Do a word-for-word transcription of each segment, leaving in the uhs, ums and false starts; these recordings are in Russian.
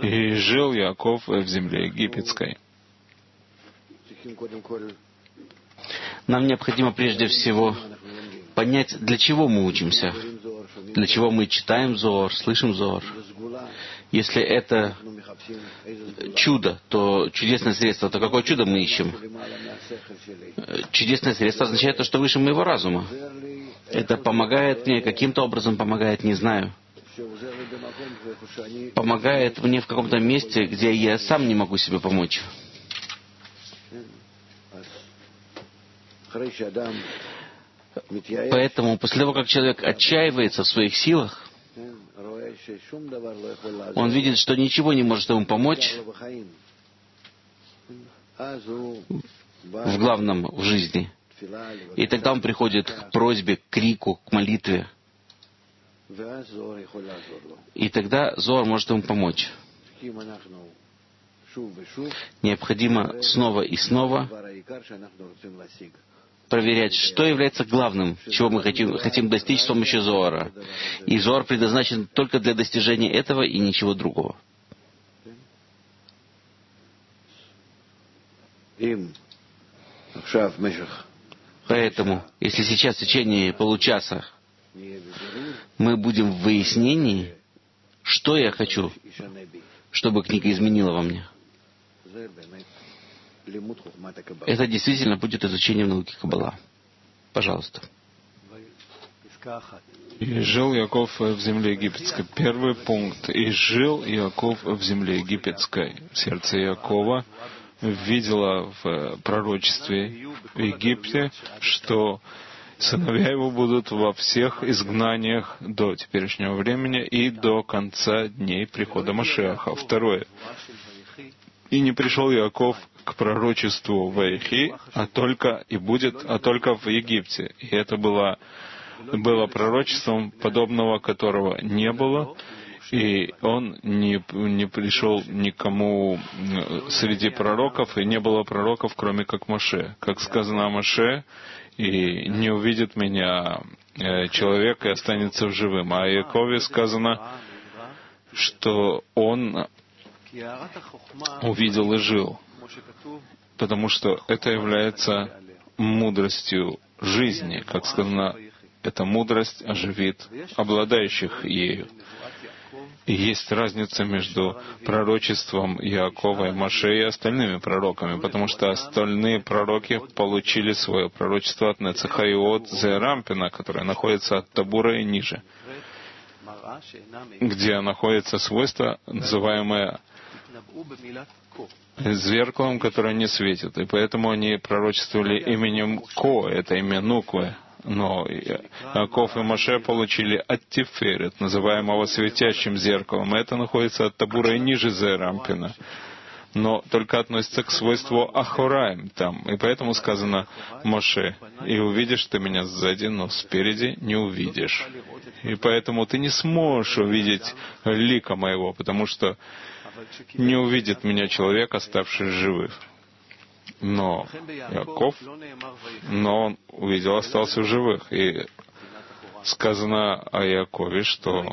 И жил Яков в земле египетской. Нам необходимо прежде всего понять, для чего мы учимся, для чего мы читаем Зоар, слышим Зоар. Если это чудо, то чудесное средство, то какое чудо мы ищем? Чудесное средство означает то, что выше моего разума. Это помогает мне, каким-то образом помогает, не знаю. Помогает мне в каком-то месте, где я сам не могу себе помочь. Поэтому после того, как человек отчаивается в своих силах, он видит, что ничего не может ему помочь в главном в жизни. И тогда он приходит к просьбе, к крику, к молитве. И тогда Зоар может ему помочь. Необходимо снова и снова проверять, что является главным, чего мы хотим, хотим достичь с помощью Зоара. И Зоар предназначен только для достижения этого и ничего другого. Поэтому, если сейчас в течение получаса мы будем в выяснении, что я хочу, чтобы книга изменила во мне, это действительно будет изучением науки Каббала. Пожалуйста. И жил Яков в земле египетской. Первый пункт. И жил Яков в земле египетской. Сердце Якова видело в пророчестве в Египте, что сыновья его будут во всех изгнаниях до теперешнего времени и до конца дней прихода Машиаха. Второе. И не пришел Яков к пророчеству Ваихи, а только и будет, а только в Египте. И это было, было пророчеством, подобного которого не было, и он не, не пришел никому среди пророков, и не было пророков, кроме как Моше. Как сказано о Моше, и не увидит меня человек и останется в живым. А о Якове сказано, что он увидел и жил, потому что это является мудростью жизни. Как сказано, эта мудрость оживит обладающих ею. И есть разница между пророчеством Яакова и Моше и остальными пророками, потому что остальные пророки получили свое пророчество от Нецаха и от Зерампина, которое находится от Табура и ниже, где находится свойство, называемое зеркалом, которое не светит. И поэтому они пророчествовали именем Ко, это имя Нуквы. Но Яков и Моше получили от Тиферет, называемого светящим зеркалом. Это находится от Табура и ниже Зерампина. Но только относится к свойству Ахураим там. И поэтому сказано Моше, и увидишь ты меня сзади, но спереди не увидишь. И поэтому ты не сможешь увидеть лика моего, потому что не увидит меня человек, оставший живых. Но Яков, но он увидел, остался в живых. И сказано о Якове, что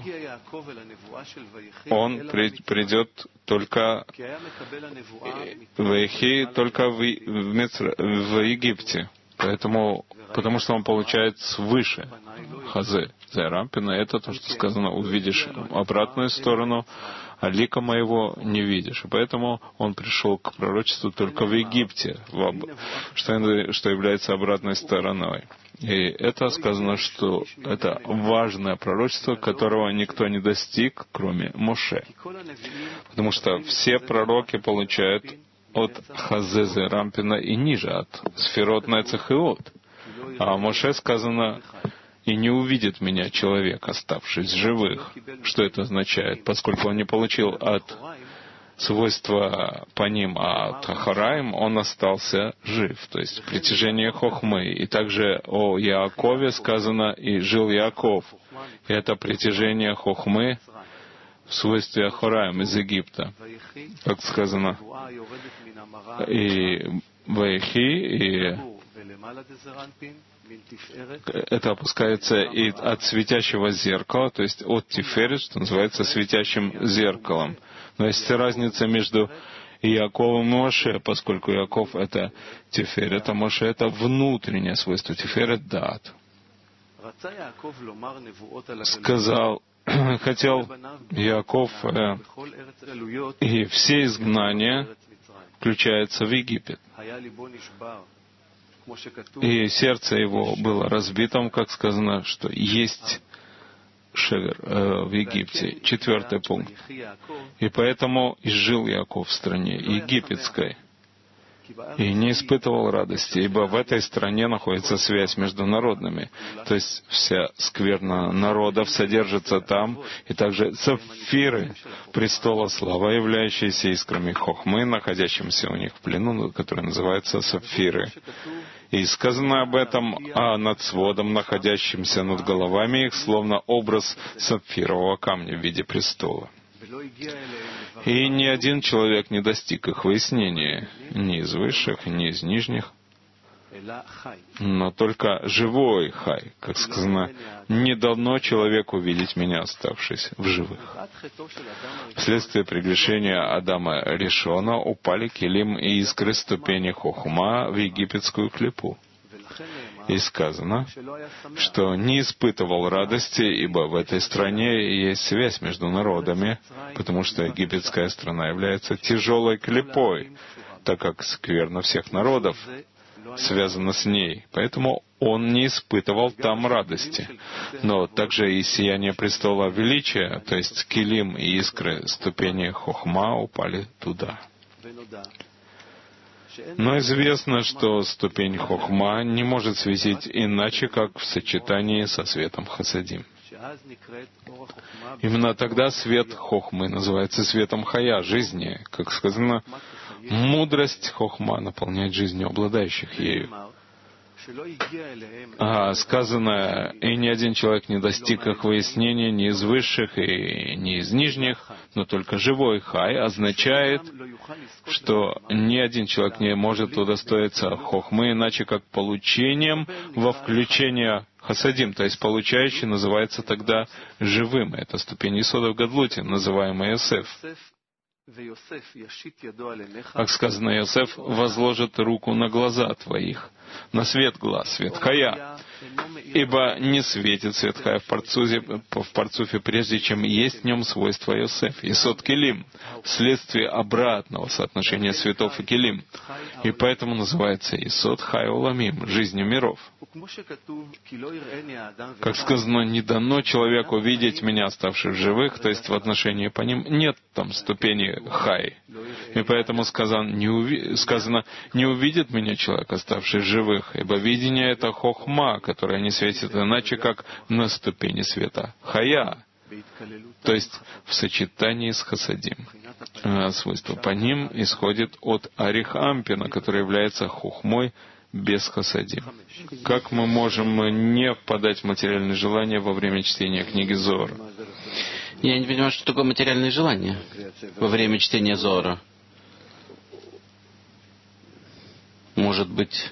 он придет только в Ваихи, только в, в, Мицра, в Египте. Поэтому, потому что он получает свыше Хазе Зерампина. Это то, что сказано, увидишь обратную сторону, а лика моего не видишь. И поэтому он пришел к пророчеству только в Египте, в об... что, что является обратной стороной. И это сказано, что это важное пророчество, которого никто не достиг, кроме Моше. Потому что все пророки получают от Хазе Зерампина и ниже, от Сферот Нецах и от. А Моше сказано, и не увидит меня человек, оставшись живых. Что это означает? Поскольку он не получил от свойства по ним, а от Ахараим, он остался жив. То есть притяжение Хохмы. И также о Яакове сказано, и жил Яаков. И это притяжение Хохмы в свойстве Ахараим из Египта. Как сказано, и Ваихи, и это опускается и от светящего зеркала, то есть от Тиферет, что называется светящим зеркалом. Но есть разница между Иаковом и Моше, поскольку Иаков — это Тиферет, а Моше — это внутреннее свойство Тиферет Даат. Сказал, хотел Иаков, э, и все изгнания включаются в Египет. И сердце его было разбитым, как сказано, что есть шевер э, в Египте. Четвертый пункт. И поэтому изжил Иаков в стране египетской, и не испытывал радости, ибо в этой стране находится связь между народными. То есть вся скверна народов содержится там, и также сапфиры престола слава, являющиеся искрами хохмы, находящимся у них в плену, которые называются сапфиры. И сказано об этом, а над сводом, находящимся над головами их, словно образ сапфирового камня в виде престола. И ни один человек не достиг их выяснения, ни из высших, ни из нижних, но только живой Хай, как сказано, не дано человеку видеть меня, оставшись в живых. Вследствие прегрешения Адама Ришона упали килим и искры ступени Хохма в египетскую клипу. И сказано, что не испытывал радости, ибо в этой стране есть связь между народами, потому что египетская страна является тяжелой клипой, так как скверна всех народов связана с ней. Поэтому он не испытывал там радости. Но также и сияние престола величия, то есть килим и искры ступени Хохма, упали туда. Но известно, что ступень Хохма не может светить иначе, как в сочетании со светом Хасадим. Именно тогда свет Хохмы называется светом Хая, жизни. Как сказано, мудрость Хохма наполняет жизнью обладающих ею. А сказано, и ни один человек не достиг их выяснения ни из высших и ни из нижних, но только живой Хай означает, что ни один человек не может удостоиться Хохмы, иначе как получением во включение Хасадим, то есть получающий называется тогда живым. Это ступень Исода в Гадлуте, называемая Йосеф. Как сказано, Йосеф возложит руку на глаза твоих, на свет глаз, свет Хая, ибо не светит свет Хая в парцуфе, в парцуфе, прежде чем есть в нем свойство Йосеф, Исод Келим, вследствие обратного соотношения светов и Келим, и поэтому называется Исод Хай Оламим, жизнью миров. Как сказано, не дано человеку видеть меня, оставших живых, то есть в отношении по ним нет там ступени Хай. И поэтому сказано, не, уви... сказано, не увидит меня человек, оставший живых, ибо видение — это хохма, которая не светит иначе, как на ступени света Хая, то есть в сочетании с Хасадим. А свойство по ним исходит от Арихампина, который является хохмой без Хасадим. Как мы можем не впадать в материальные желания во время чтения книги Зоара? Я не понимаю, что такое материальные желания во время чтения Зоара. Может быть,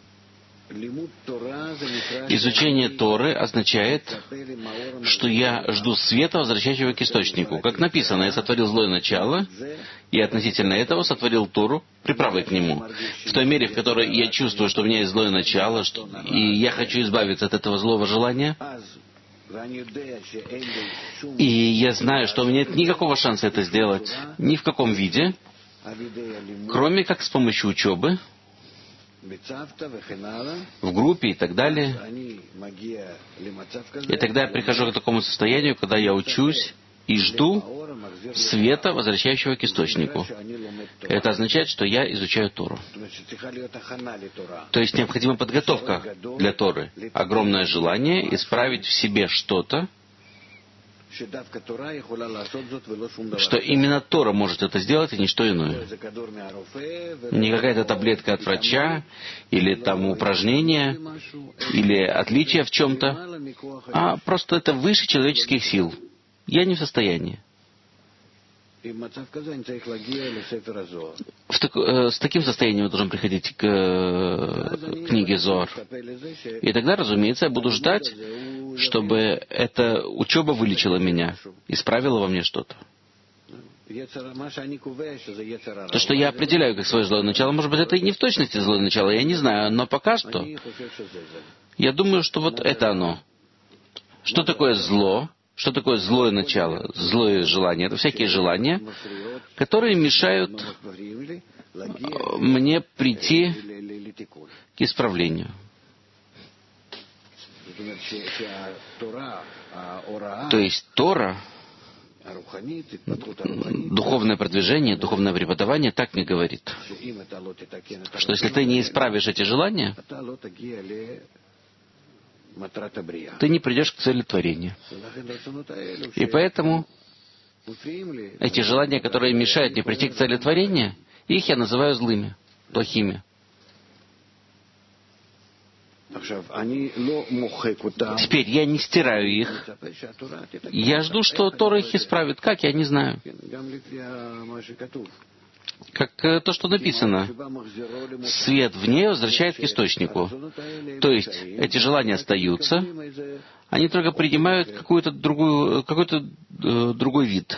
изучение Торы означает, что я жду света, возвращающего к источнику. Как написано, я сотворил злое начало, и относительно этого сотворил Тору, приправой к нему. В той мере, в которой я чувствую, что у меня есть злое начало, что... и я хочу избавиться от этого злого желания, и я знаю, что у меня нет никакого шанса это сделать, ни в каком виде, кроме как с помощью учебы, в группе и так далее. И тогда я прихожу к такому состоянию, когда я учусь и жду света, возвращающего к источнику. Это означает, что я изучаю Тору. То есть необходима подготовка для Торы. Огромное желание исправить в себе что-то, что именно Тора может это сделать, и ничто иное. Не какая-то таблетка от врача, или там упражнение, или отличие в чем-то, а просто это выше человеческих сил. Я не в состоянии. В так, э, с таким состоянием я должен приходить к э, книге Зоар. И тогда, разумеется, я буду ждать, чтобы эта учеба вылечила меня, исправила во мне что-то. То, что я определяю как свое злое начало, может быть, это и не в точности злое начало, я не знаю, но пока что я думаю, что вот это оно. Что такое зло? Что такое злое начало? Злое желание. Это всякие желания, которые мешают мне прийти к исправлению. То есть Тора, духовное продвижение, духовное преподавание так мне говорит, что если ты не исправишь эти желания, ты не придешь к цели творения. И поэтому эти желания, которые мешают мне прийти к цели творения, их я называю злыми, плохими. Теперь я не стираю их. Я жду, что Тора их исправит. Как? Я не знаю. Как то, что написано. Свет в ней возвращает к источнику. То есть, эти желания остаются, они только принимают какую-то другую, какой-то э, другой вид.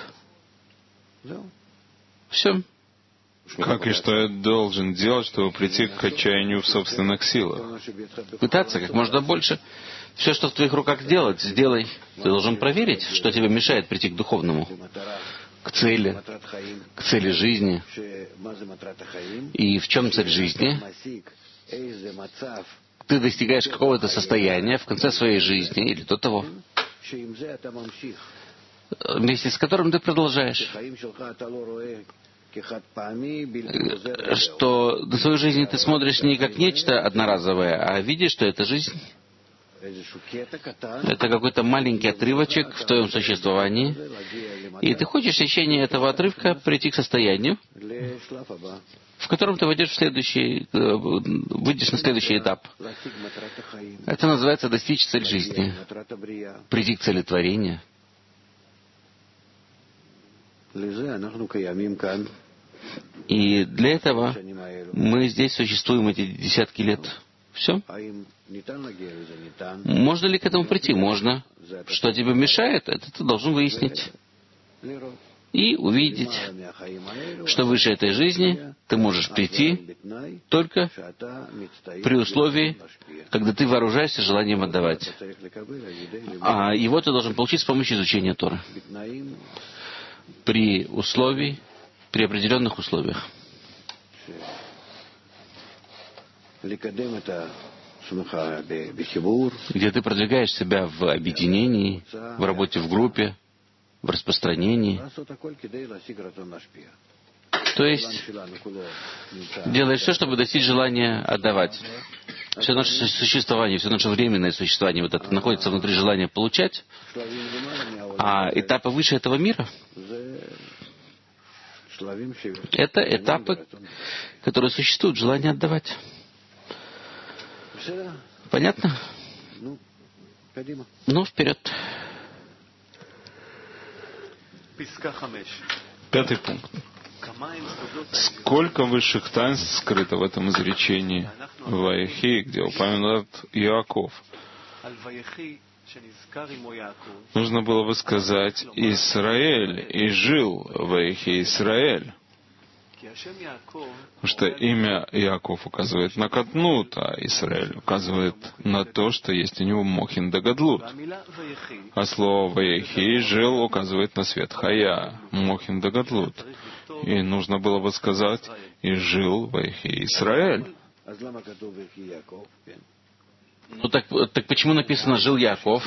Все. Как и что я должен делать, чтобы прийти к отчаянию в собственных силах? Пытаться как можно больше. Все, что в твоих руках сделать, сделай. Ты должен проверить, что тебе мешает прийти к духовному, к цели, к цели жизни. И в чем цель жизни? Ты достигаешь какого-то состояния в конце своей жизни, или до того, вместе с которым ты продолжаешь. Что на свою жизнь ты смотришь не как нечто одноразовое, а видишь, что это жизнь. Это какой-то маленький отрывочек в твоем существовании. И ты хочешь в течение этого отрывка прийти к состоянию, в котором ты войдешь в следующий, выйдешь на следующий этап. Это называется достичь цель жизни. Прийти к цели творения. И для этого мы здесь существуем эти десятки лет. Все. Можно ли к этому прийти? Можно. Что тебе мешает, это ты должен выяснить. И увидеть, что выше этой жизни ты можешь прийти только при условии, когда ты вооружаешься желанием отдавать. А его ты должен получить с помощью изучения Торы. При условии, при определенных условиях. Где ты продвигаешь себя в объединении, в работе в группе, в распространении. То есть делаешь все, чтобы достичь желания отдавать. Все наше существование, все наше временное существование вот это находится внутри желания получать. А этапы выше этого мира — это этапы, которые существуют, желание отдавать. Понятно? Ну, вперед. Пятый пункт. Сколько высших таинств скрыто в этом изречении Ваехи, где упомянут Иаков? Нужно было бы сказать «Исраэль», и жил Ваехи Исраэль. Потому что имя Иаков указывает на Катнут, а Исраэль указывает на то, что есть у него Мохин да Гадлут. А слово Ваехи, жил, указывает на свет Хая, Мохин да Гадлут. И нужно было бы сказать «И жил Ваехи Исраэль». Ну так, так почему написано «жил Яков»?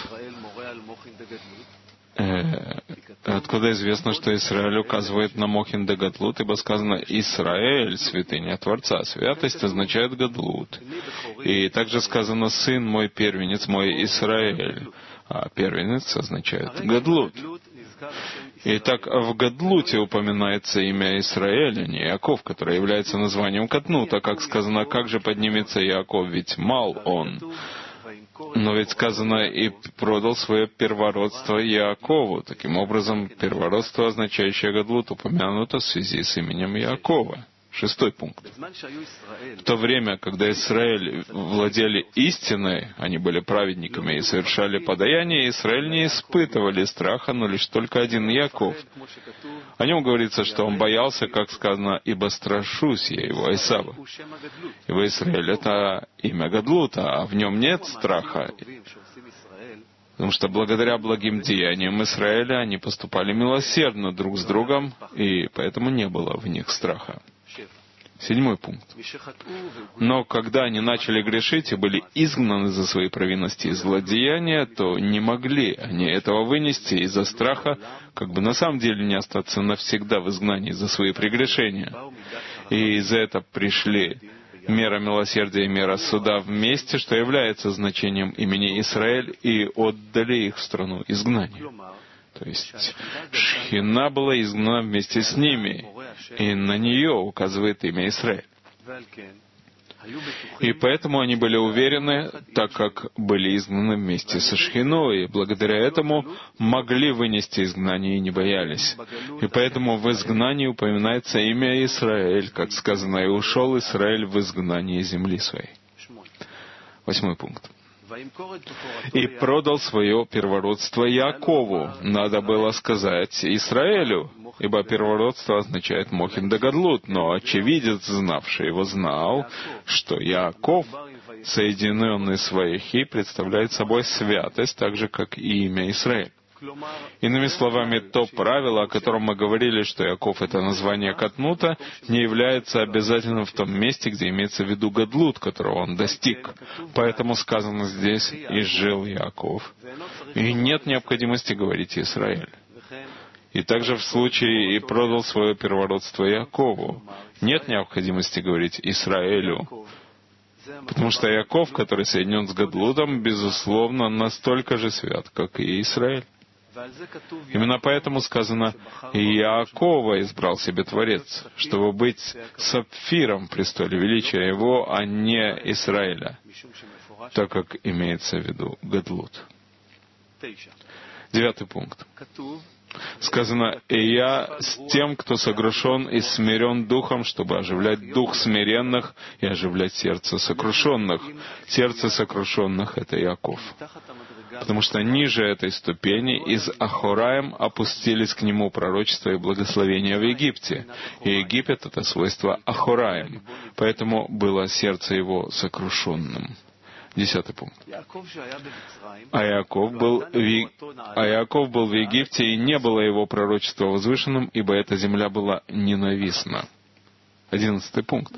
Э, откуда известно, что Израиль указывает на Мохин да Гадлут, ибо сказано «Исраэль, святыня Творца». Святость означает Гадлут. И также сказано «Сын мой, первенец мой, Исраэль». А первенец означает Гадлут. Итак, в Гадлуте упоминается имя Исраэля, не Иаков, которое является названием Катнута, как сказано, как же поднимется Иаков, ведь мал он. Но ведь сказано, и продал свое первородство Яакову. Таким образом, первородство, означающее Гадлут, упомянуто в связи с именем Яакова. Шестой пункт. В то время, когда Израиль владели истиной, они были праведниками и совершали подаяние, Израиль не испытывали страха, но лишь только один Яаков. О нем говорится, что он боялся, как сказано, «Ибо страшусь я его, Исава». Ибо Израиль — это имя Гадлута, а в нем нет страха. Потому что благодаря благим деяниям Израиля они поступали милосердно друг с другом, и поэтому не было в них страха. Седьмой пункт. Но когда они начали грешить и были изгнаны за свои провинности и злодеяния, то не могли они этого вынести из-за страха, как бы на самом деле не остаться навсегда в изгнании за свои прегрешения. И из-за этого пришли мера милосердия и мера суда вместе, что является значением имени Израиль, и отдали их в страну изгнания. То есть Шхина была изгнана вместе с ними, и на нее указывает имя Израиль. И поэтому они были уверены, так как были изгнаны вместе со Шхиной, и благодаря этому могли вынести изгнание и не боялись. И поэтому в изгнании упоминается имя Израиль, как сказано, «И ушел Израиль в изгнание земли своей». Восьмой пункт. «И продал свое первородство Яакову». Надо было сказать Израилю, ибо первородство означает Мохин да Гадлут, но очевидец, знавший его, знал, что Яаков, соединенный с Ваихи, представляет собой святость, так же, как и имя Израиль. Иными словами, то правило, о котором мы говорили, что Яаков — это название Катнута, не является обязательным в том месте, где имеется в виду Гадлут, которого он достиг. Поэтому сказано здесь «И жил Яаков». И нет необходимости говорить Израиль. И также в случае «И продал свое первородство Яакову». Нет необходимости говорить Израилю. Потому что Яаков, который соединен с Гадлутом, безусловно, настолько же свят, как и Израиль. Именно поэтому сказано, «И Яакова избрал себе Творец, чтобы быть сапфиром в престоле величия его, а не Израиля», так как имеется в виду Гадлут. Девятый пункт. Сказано, «И я с тем, кто сокрушен и смирен духом, чтобы оживлять дух смиренных и оживлять сердце сокрушенных». Сердце сокрушенных — это Яаков. Потому что ниже этой ступени из Ахораим опустились к нему пророчества и благословения в Египте. И Египет — это свойство Ахораим. Поэтому было сердце его сокрушенным. Десятый пункт. А Яаков был в, а Яаков был в Египте, и не было его пророчества возвышенным, ибо эта земля была ненавистна. Одиннадцатый пункт.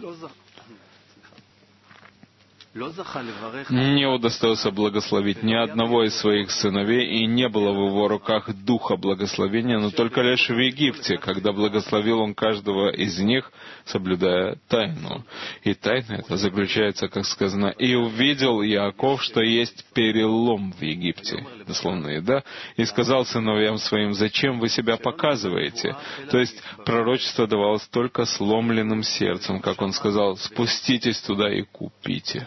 Не удостоился благословить ни одного из своих сыновей, и не было в его руках духа благословения, но только лишь в Египте, когда благословил он каждого из них, соблюдая тайну. И тайна эта заключается, как сказано, «И увидел Яаков, что есть перелом в Египте». Дословно, да? «И сказал сыновьям своим, зачем вы себя показываете?» То есть пророчество давалось только сломленным сердцем, как он сказал, «Спуститесь туда и купите».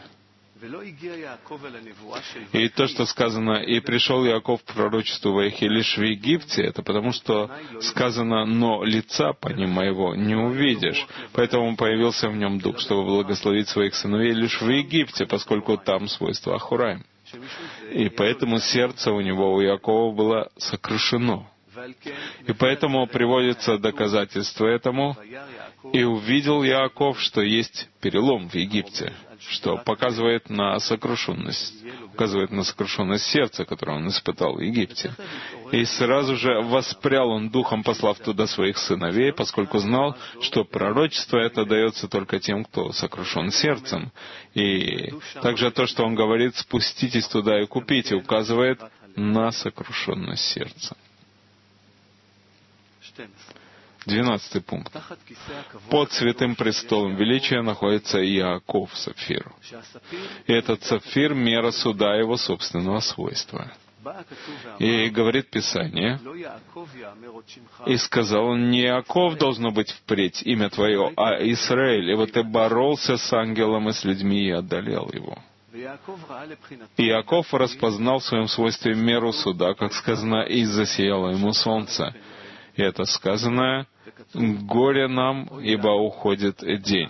И то, что сказано, «И пришел Яаков к пророчеству Ваихи лишь в Египте», это потому, что сказано, «Но лица по ним моего не увидишь». Поэтому появился в нем дух, чтобы благословить своих сыновей лишь в Египте, поскольку там свойство Ахураим. И поэтому сердце у него, у Яакова, было сокрушено. И поэтому приводится доказательство этому. «И увидел Яаков, что есть перелом в Египте», что показывает на сокрушенность, указывает на сокрушенность сердца, которое он испытал в Египте. И сразу же воспрял он духом, послав туда своих сыновей, поскольку знал, что пророчество это дается только тем, кто сокрушен сердцем. И также то, что он говорит, «Спуститесь туда и купите», указывает на сокрушенность сердца. Двенадцатый пункт. Под святым престолом величия находится Яаков, сапфир. И этот сапфир — мера суда его собственного свойства. И говорит Писание, «И сказал он, не Яаков должно быть впредь имя твое, а Израиль, ибо ты боролся с ангелом и с людьми и одолел его». Иаков распознал в своем свойстве меру суда, как сказано, и засияло ему солнце. И это сказанное: «Горе нам, ибо уходит день».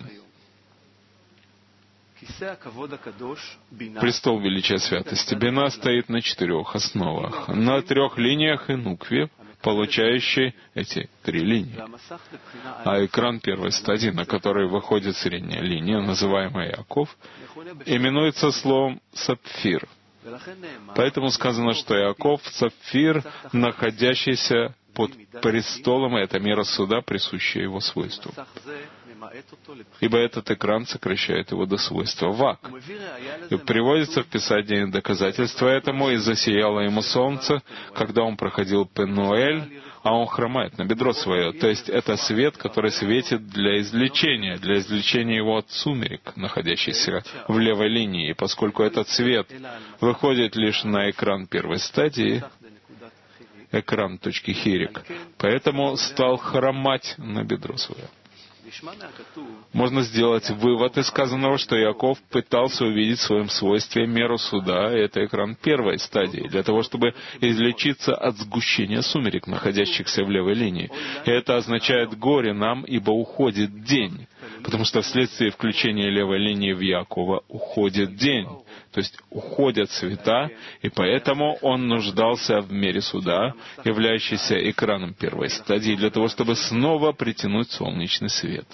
Престол величия святости Бина стоит на четырех основах, на трех линиях и нукве, получающей эти три линии. А экран первой стадии, на который выходит средняя линия, называемая Иаков, именуется словом «сапфир». Поэтому сказано, что Иаков — сапфир, находящийся под престолом, и это мера суда, присущая его свойству. Ибо этот экран сокращает его до свойства вак. И приводится в Писании доказательство этому: «И засияло ему солнце, когда он проходил Пенуэль, а он хромает на бедро свое». То есть это свет, который светит для извлечения, для извлечения его от сумерек, находящихся в левой линии. И поскольку этот свет выходит лишь на экран первой стадии, экран точки хирик, поэтому стал хромать на бедро свое. Можно сделать вывод из сказанного, что Иаков пытался увидеть в своем свойстве меру суда, и это экран первой стадии, для того, чтобы излечиться от сгущения сумерек, находящихся в левой линии. И это означает «горе нам, ибо уходит день», потому что вследствие включения левой линии в Иакова уходит день. То есть уходят света, и поэтому он нуждался в мере суда, являющейся экраном первой стадии, для того, чтобы снова притянуть солнечный свет.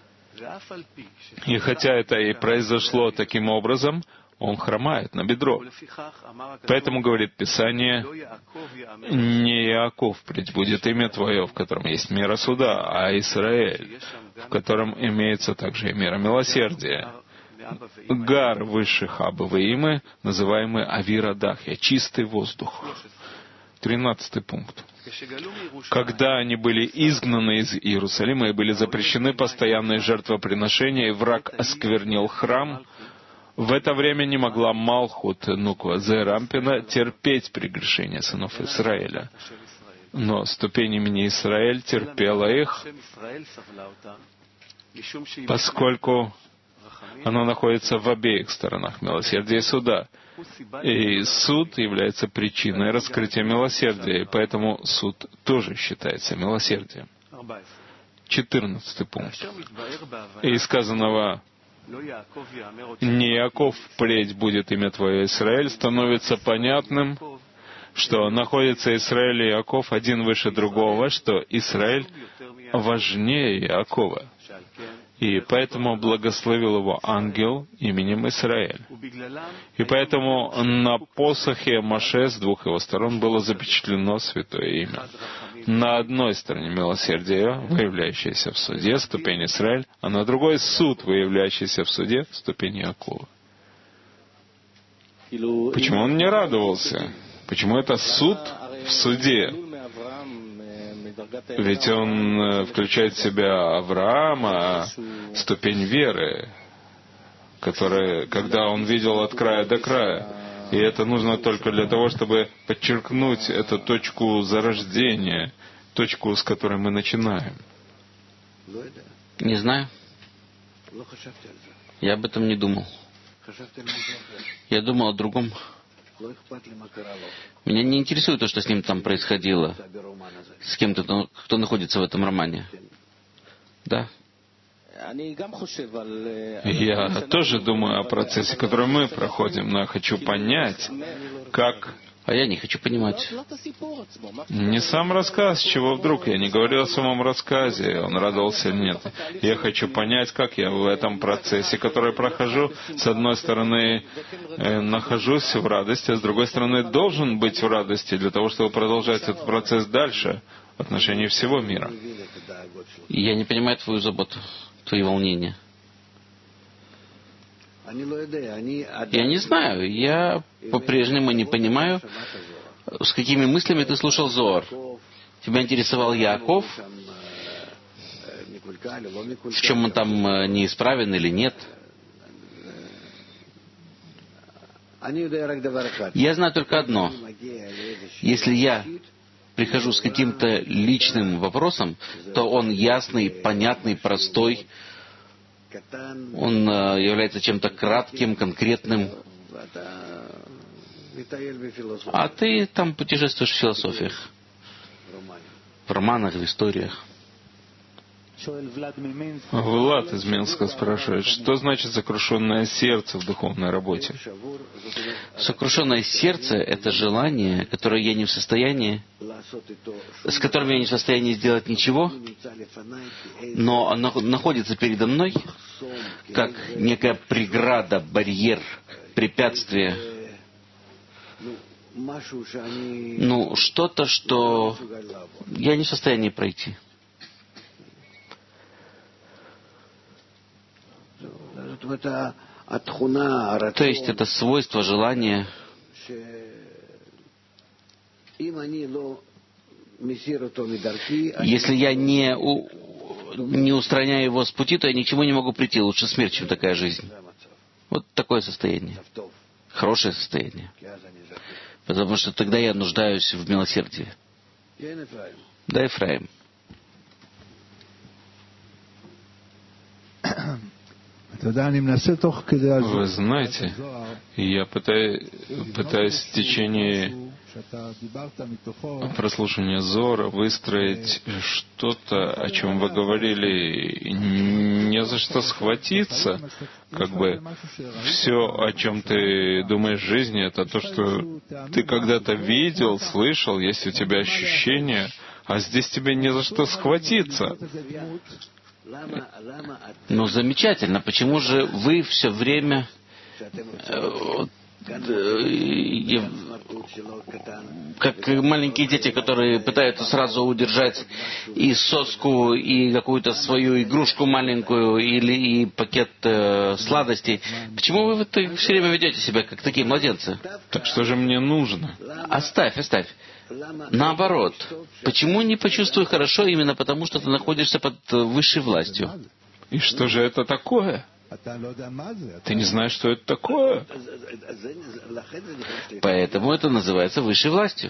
И хотя это и произошло таким образом, он хромает на бедро. Поэтому, говорит Писание, не Иаков пред будет имя твое, в котором есть мера суда, а Израиль, в котором имеется также и мера милосердия. Гар высших Абаваимы, называемый Авирадахья, чистый воздух. Тринадцатый пункт. Когда они были изгнаны из Иерусалима и были запрещены постоянные жертвоприношения, и враг осквернил храм, в это время не могла Малхут Нуква Зерампина терпеть прегрешения сынов Израиля. Но ступень имени Израиль терпела их, поскольку оно находится в обеих сторонах милосердия и суда. И суд является причиной раскрытия милосердия, и поэтому суд тоже считается милосердием. Четырнадцатый пункт. И сказанного «Не Иаков впредь будет имя твое Израиль» становится понятным, что находится Израиль и Иаков один выше другого, что Израиль важнее Иакова. И поэтому благословил его ангел именем Израиль. И поэтому на посохе Моше с двух его сторон было запечатлено святое имя. На одной стороне милосердие, выявляющееся в суде, ступень Израиль, а на другой суд, выявляющийся в суде, ступень Иакова. Почему он не радовался? Почему это суд в суде? Ведь он включает в себя Авраама, ступень веры, которая, когда он видел от края до края. И это нужно только для того, чтобы подчеркнуть эту точку зарождения, точку, с которой мы начинаем. Не знаю. Я об этом не думал. Я думал о другом. Меня не интересует то, что с ним там происходило, с кем-то, кто находится в этом романе. Да. Я тоже думаю о процессе, который мы проходим, но я хочу понять, как... А я не хочу понимать. Не сам рассказ, с чего вдруг. Я не говорил о самом рассказе, он радовался или нет. Я хочу понять, как я в этом процессе, который прохожу, с одной стороны, э, нахожусь в радости, а с другой стороны, должен быть в радости для того, чтобы продолжать этот процесс дальше в отношении всего мира. Я не понимаю твою заботу, твои волнения. Я не знаю, я по-прежнему не понимаю, с какими мыслями ты слушал Зоар. Тебя интересовал Иаков? В чем он там неисправен или нет? Я знаю только одно. Если я прихожу с каким-то личным вопросом, то он ясный, понятный, простой. Он является чем-то кратким, конкретным, А ты там путешествуешь в философиях, в романах, в историях. Влад из Минска спрашивает, что значит сокрушенное сердце в духовной работе? Сокрушенное сердце — это желание, которое я не в состоянии, с которым я не в состоянии сделать ничего, но оно находится передо мной, как некая преграда, барьер, препятствие. Ну, что-то, что я не в состоянии пройти. То есть это свойство, желание. Если я не, у, не устраняю его с пути, то я ни к чему не могу прийти. Лучше смерть, чем такая жизнь. Вот такое состояние. Хорошее состояние. Потому что тогда я нуждаюсь в милосердии. Да, Ефраим. Вы знаете, я пытаюсь, пытаюсь в течение прослушивания Зора выстроить что-то, о чем вы говорили, не за что схватиться. Как бы все, о чем ты думаешь в жизни, это то, что ты когда-то видел, слышал, есть у тебя ощущения, а здесь тебе не за что схватиться. Ну, замечательно. Почему же вы все время э, э, как маленькие дети, которые пытаются сразу удержать и соску, и какую-то свою игрушку маленькую, или и пакет э, сладостей, почему вы все время ведете себя как такие младенцы? Так что же мне нужно? Оставь, оставь. Наоборот. Почему не почувствуй хорошо? Именно потому, что ты находишься под высшей властью. И что же это такое? Ты не знаешь, что это такое? Поэтому это называется высшей властью.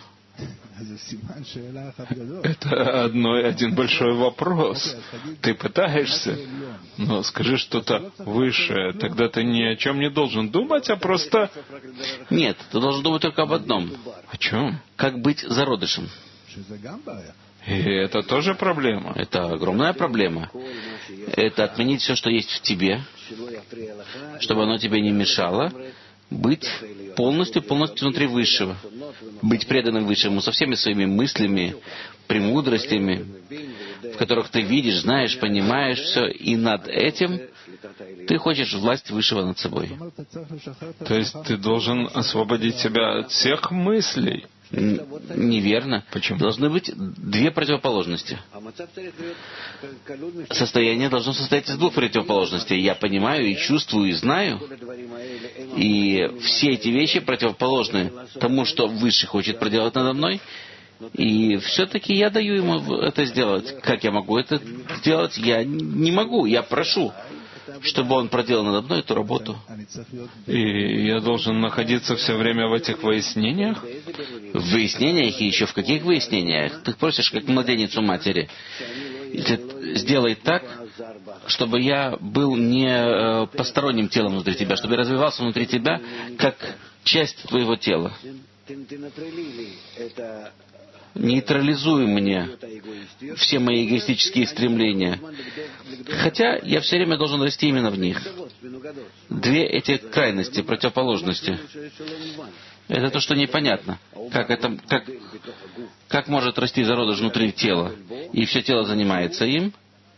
Это одно, один большой вопрос. Ты пытаешься, но скажи что-то высшее. Тогда ты ни о чем не должен думать, а просто... Нет, ты должен думать только об одном. О чем? Как быть зародышем. И это тоже проблема. Это огромная проблема. Это отменить все, что есть в тебе, чтобы оно тебе не мешало, быть полностью, полностью внутри Высшего. Быть преданным Высшему со всеми своими мыслями, премудростями, в которых ты видишь, знаешь, понимаешь все, и над этим ты хочешь власть Высшего над собой. То есть ты должен освободить себя от всех мыслей. Неверно. Почему? Должны быть две противоположности. Состояние должно состоять из двух противоположностей. Я понимаю и чувствую и знаю. И все эти вещи противоположны тому, что Высший хочет проделать надо мной. И все-таки я даю ему это сделать. Как я могу это сделать? Я не могу. Я прошу, чтобы он проделал надо мной эту работу. И я должен находиться все время в этих выяснениях? В выяснениях и еще в каких выяснениях? Ты просишь, как младенец у матери. Сделай так, чтобы я был не посторонним телом внутри тебя, чтобы я развивался внутри тебя, как часть твоего тела. Нейтрализуй мне все мои эгоистические стремления. Хотя я все время должен расти именно в них. Две эти крайности, противоположности. Это то, что непонятно. Как, это, как, как может расти зародыш внутри тела, и все тело занимается им,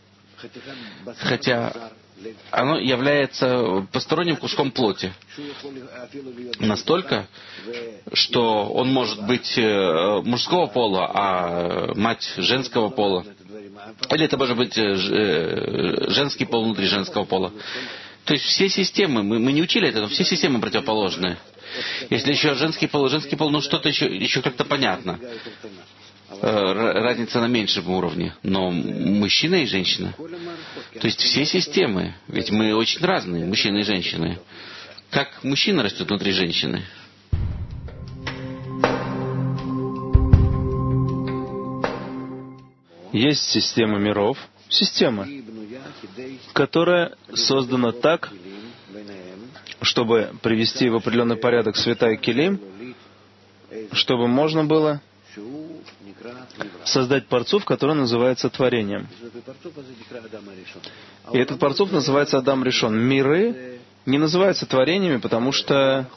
хотя оно является посторонним куском плоти. Настолько, что он может быть мужского пола, а мать женского пола. Или это может быть женский пол внутри женского пола. То есть все системы, мы, мы не учили это, но все системы противоположные. Если еще женский пол и женский пол, ну что-то еще, еще как-то понятно. Разница на меньшем уровне. Но мужчина и женщина. То есть все системы. Ведь мы очень разные, мужчины и женщины. Как мужчина растет внутри женщины. Есть система миров, система, которая создана так, чтобы привести в определенный порядок света и келим, чтобы можно было создать парцуф, который называется творением. И этот парцуф называется Адам Ришон. Миры не называются творениями, потому что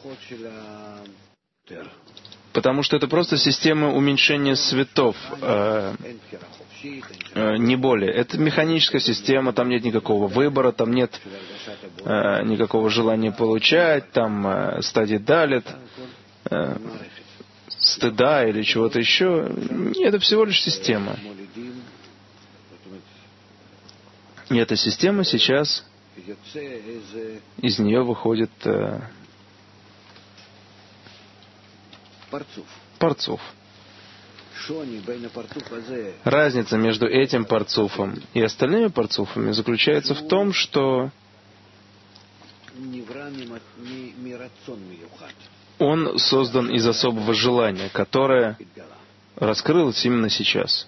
потому что это просто система уменьшения светов, э, э, не более. Это механическая система, там нет никакого выбора, там нет э, никакого желания получать, там э, стадии далит, э, стыда или чего-то еще. Это всего лишь система. И эта система сейчас, из нее выходит э, парцуф. Разница между этим парцуфом и остальными парцуфами заключается в том, что он создан из особого желания, которое раскрылось именно сейчас.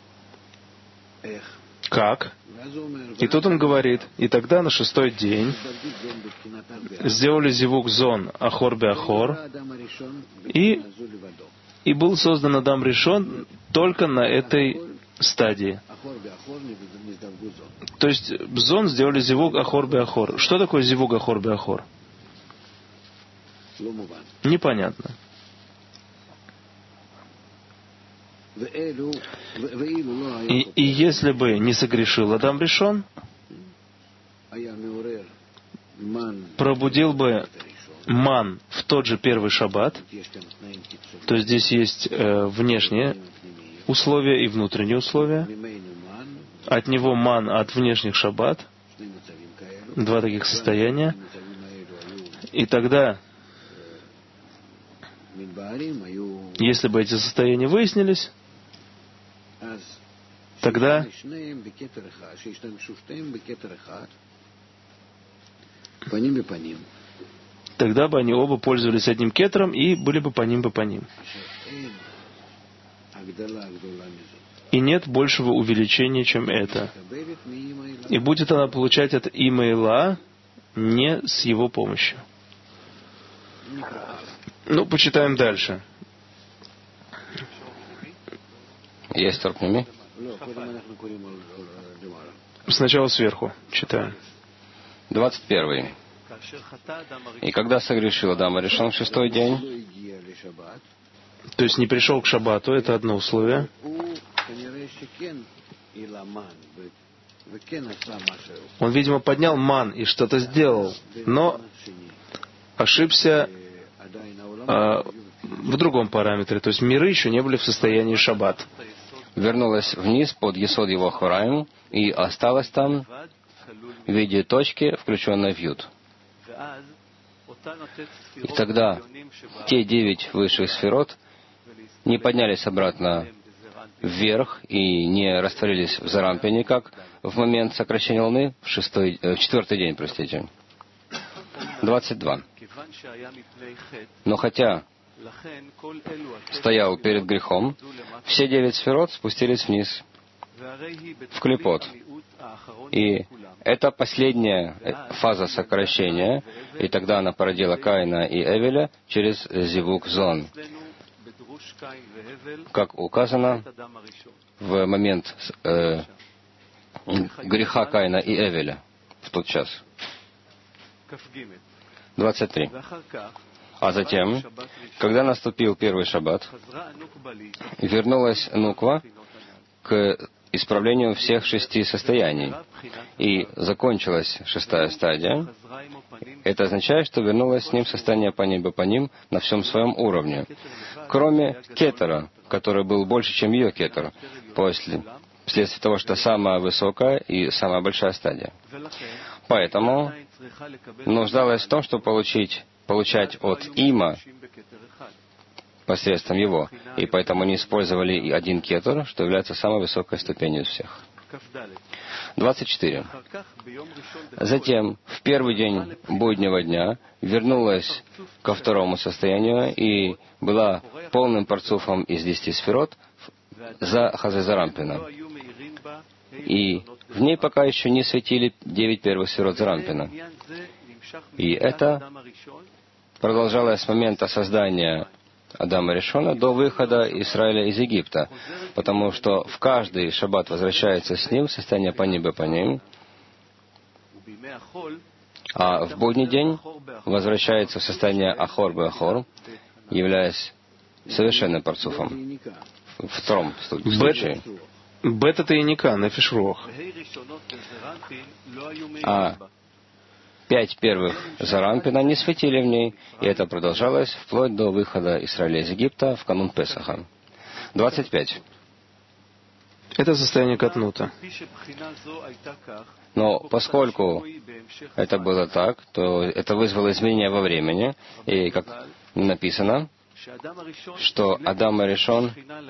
Как? И тут он говорит, и тогда на шестой день сделали зивук зон ахор бе ахор, и, и был создан Адам Ришон только на этой стадии. То есть зон сделали зивук ахор бе ахор. Что такое зивук ахор бе ахор? Непонятно. И, и если бы не согрешил Адам Ришон, пробудил бы ман в тот же первый шаббат, то есть здесь есть э, внешние условия и внутренние условия. От него ман, от внешних шаббат. Два таких состояния. И тогда, если бы эти состояния выяснились, тогда тогда бы они оба пользовались одним кетером и были бы по ним бы по ним. И нет большего увеличения, чем это. И будет она получать от Имейла не с его помощью. Ну, почитаем дальше. Есть Торпними? Сначала сверху читаем. Двадцать первый. И когда согрешил Адам Ришон в шестой день, то есть не пришел к шаббату, это одно условие. Он, видимо, поднял ман и что-то сделал, но ошибся э, в другом параметре. То есть миры еще не были в состоянии шаббат. Вернулась вниз под Есод его Хораим и осталась там в виде точки, включенной в Юд. И тогда те девять высших сферот не поднялись обратно вверх и не растворились в Зарампе никак в момент сокращения Луны в, шестой, в четвертый день, простите. двадцать два. Но хотя стоял перед грехом, все девять сферот спустились вниз, в клипот. И это последняя фаза сокращения, и тогда она породила Каина и Эвеля через зивук зон. Как указано в момент э, греха Каина и Эвеля в тот час. двадцать три. А затем, когда наступил первый шаббат, вернулась Нуква к исправлению всех шести состояний. И закончилась шестая стадия. Это означает, что вернулось с ним состояние паним бапаним на всем своем уровне. Кроме кетера, который был больше, чем ее кетер, после, вследствие того, что самая высокая и самая большая стадия. Поэтому нуждалась в том, чтобы получить, получать от има посредством его. И поэтому они использовали и один кетер, что является самой высокой ступенью из всех. двадцать четыре. Затем, в первый день буднего дня, вернулась ко второму состоянию и была полным парцуфом из десяти сферот за Хазезарампина. И в ней пока еще не светили девять первых сферот Зарампина. И это продолжалась с момента создания Адама Ришона до выхода Израиля из Египта, потому что в каждый шаббат возвращается с ним в состояние паним бепаним, а в будний день возвращается в состояние ахор беахор, являясь совершенным парцуфом. В втором случае. Бета тайника, нефеш руах. А пять первых зарампина не светили в ней, и это продолжалось вплоть до выхода Израиля из Египта в канун Песаха. двадцать пять. Это состояние катнута. Но поскольку это было так, то это вызвало изменения во времени, и как написано, что Адам Ришон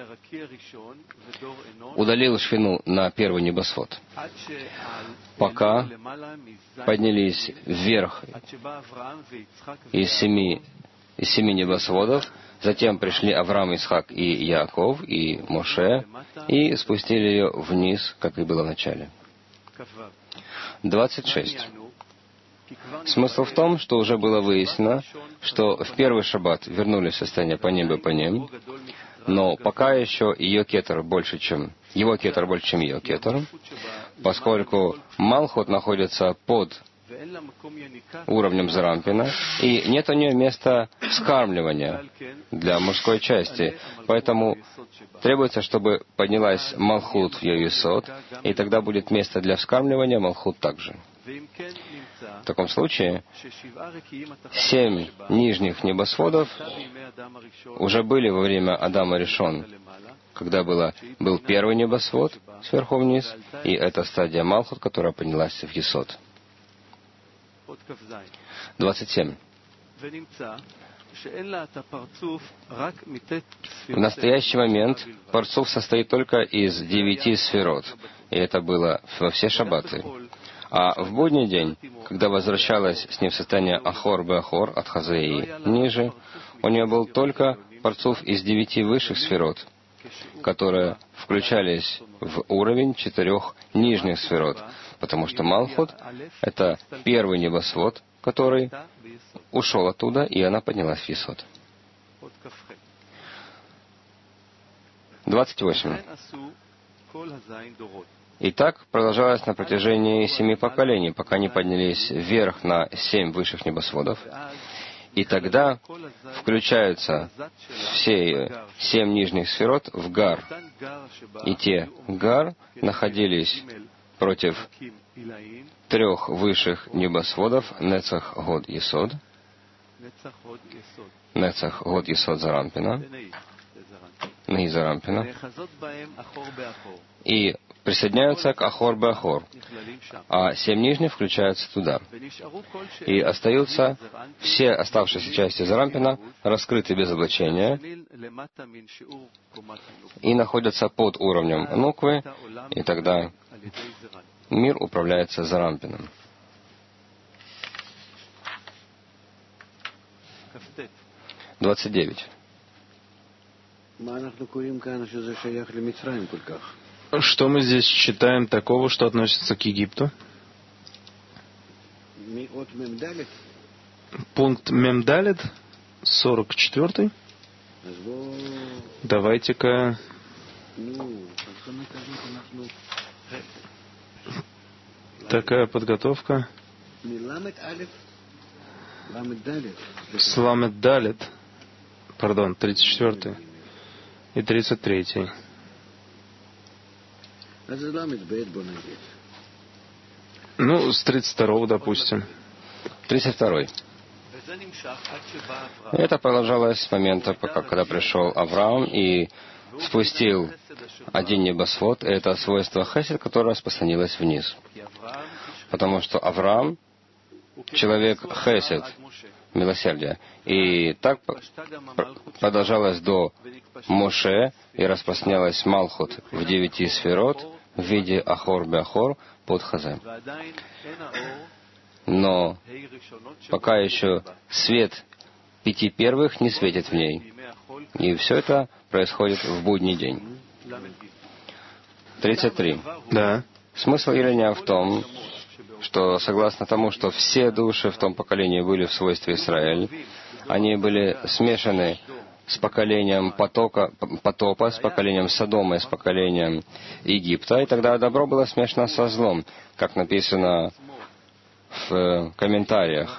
удалил шхину на первый небосвод, пока поднялись вверх из семи, из семи небосводов, затем пришли Авраам, Исхак и Яаков, и Моше, и спустили ее вниз, как и было в начале. двадцать шесть. Смысл в том, что уже было выяснено, что в первый шаббат вернулись в состояние паним бепаним, но пока еще ее кетер больше, чем его кетер больше, чем ее кетер, поскольку Малхут находится под уровнем Зарампина, и нет у нее места вскармливания для мужской части. Поэтому требуется, чтобы поднялась Малхут в ее Исод, и тогда будет место для вскармливания Малхут также. В таком случае, семь нижних небосводов уже были во время Адама Ришон, когда было, был первый небосвод сверху вниз, и это стадия Малхут, которая поднялась в Есод. двадцать семь. В настоящий момент парцуф состоит только из девяти сферот, и это было во все шаббаты. А в будний день, когда возвращалась с ним в состояние Ахор Беахор от Хазеи ниже, у нее был только парцуф из девяти высших сферот, которые включались в уровень четырех нижних сферот, потому что Малхут — это первый небосвод, который ушел оттуда, и она поднялась в Есод. двадцать восемь. И так продолжалось на протяжении семи поколений, пока не поднялись вверх на семь высших небосводов. И тогда включаются все семь нижних сферот в Гар. И те Гар находились против трех высших небосводов Нецах Год Есод, Нецах Год Есод Зарампина, Ней Зарампина, и присоединяются к Ахор Беахор, а семь нижних включаются туда. И остаются все оставшиеся части Зарампина раскрыты без облачения и находятся под уровнем Нуквы, и тогда мир управляется Зарампином. двадцать девять. Что мы здесь читаем такого, что относится к Египту? Пункт Мемдалет, сорок четвёртый. Давайте-ка... Такая подготовка. С Ламед Далет, пардон, тридцать четвёртый и тридцать третий. Ну, с тридцать второго, допустим. тридцать второй. Это продолжалось с момента, пока, когда пришел Авраам и спустил один небосвод. Это свойство Хесед, которое распространилось вниз. Потому что Авраам — человек Хесед, милосердия. И так продолжалось до Моше, и распространялась Малхут в девяти сферот в виде Ахор Беахор под Хазе. Но пока еще свет пяти первых не светит в ней. И все это происходит в будний день. тридцать три. Да. Смысл Иерония в том, что согласно тому, что все души в том поколении были в свойстве Израиль, они были смешаны с поколением потока, потопа, с поколением Содома и с поколением Египта, и тогда добро было смешано со злом, как написано в комментариях.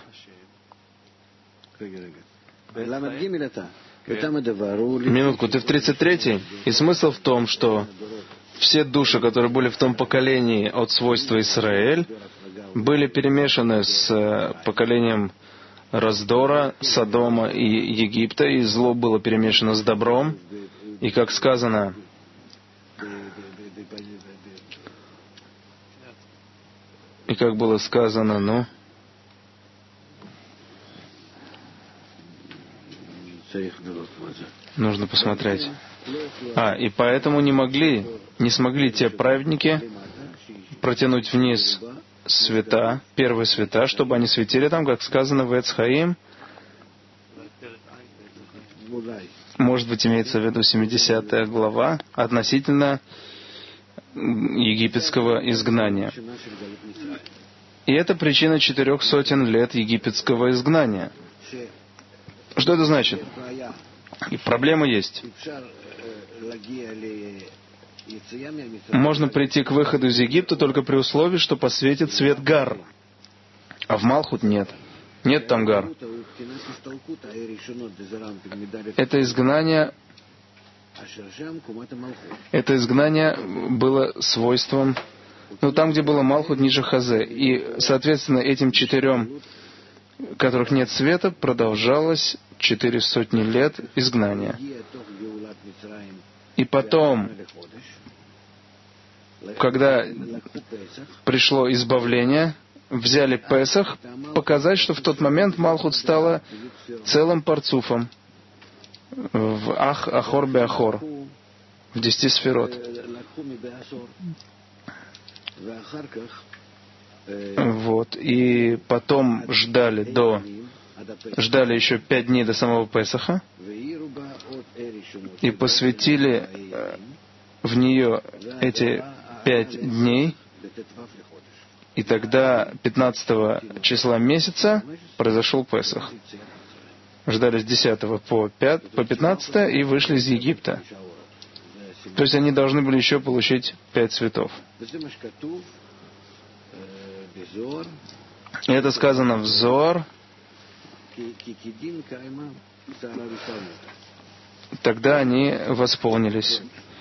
Минутку, ты в тридцать третьей? И смысл в том, что все души, которые были в том поколении от свойства Исраэль, были перемешаны с поколением раздора, Содома и Египта, и зло было перемешано с добром. И как сказано, и как было сказано, ну, нужно посмотреть. А, и поэтому не могли, не смогли те праведники протянуть вниз света, первые света, чтобы они светили там, как сказано в Эц Хаим. Может быть, имеется в виду семидесятая глава относительно египетского изгнания. И это причина четырех сотен лет египетского изгнания. Что это значит? И проблема есть. Можно прийти к выходу из Египта только при условии, что посветит свет Гар. А в Малхут нет. Нет там Гар. Это изгнание, это изгнание было свойством, ну, там, где было Малхут, ниже Хазе. И, соответственно, этим четырем, которых нет света, продолжалось четыре сотни лет изгнания. И потом, когда пришло избавление, взяли Песах, показать, что в тот момент Малхут стала целым парцуфом в Ах, Ахор, Беахор, в десяти сферот. Вот. И потом ждали до... Ждали еще пять дней до самого Песаха и посвятили в нее эти пять дней. И тогда пятнадцатого числа месяца произошел Песах. Ждали с десятого по пятнадцатое и вышли из Египта. То есть они должны были еще получить пять цветов. И это сказано в Зоар. Тогда они восполнились.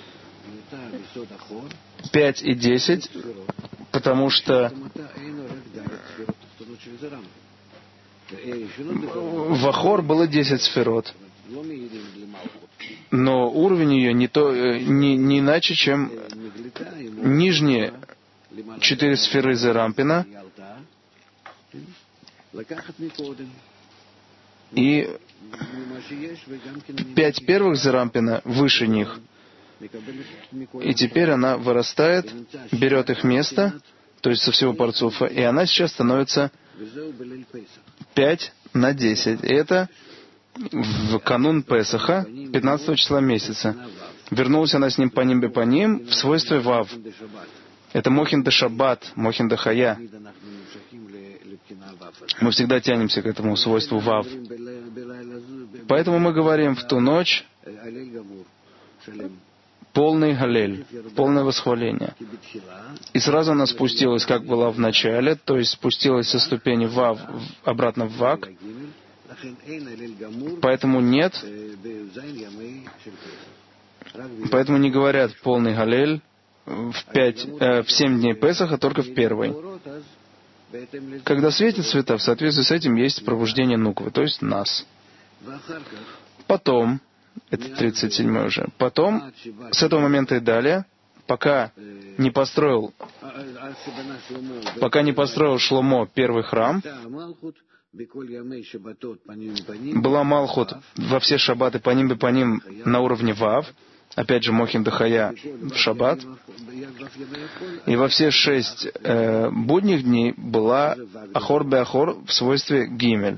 Пять и десять, потому что в Ахор было десять сферот. Но уровень ее не, то, не, не иначе, чем нижние четыре сферы Зерампина и пять первых Зерампина выше них. И теперь она вырастает, берет их место, то есть со всего парцуфа, и она сейчас становится пять на десять. И это в канун Песаха, пятнадцатого числа месяца. Вернулась она с ним по ним бе по ним в свойстве Вав. Это Мохин де Шаббат, Мохин де Хая. Мы всегда тянемся к этому свойству Вав. Поэтому мы говорим в ту ночь полный галель, полное восхваление. И сразу она спустилась, как была в начале, то есть спустилась со ступени Вав обратно в Вак. Поэтому нет, поэтому не говорят полный галель в, пять, э, в семь дней Песаха, только в первый. Когда светит света, в соответствии с этим есть пробуждение нуквы, то есть нас. Потом, это тридцать седьмой уже, потом, с этого момента и далее, пока не построил, пока не построил Шломо первый храм, была Малхут во все шаббаты по ним и по ним на уровне Вав, опять же Мохин де Хая в шаббат, и во все шесть э, будних дней была Ахор бе Ахор в свойстве Гимель.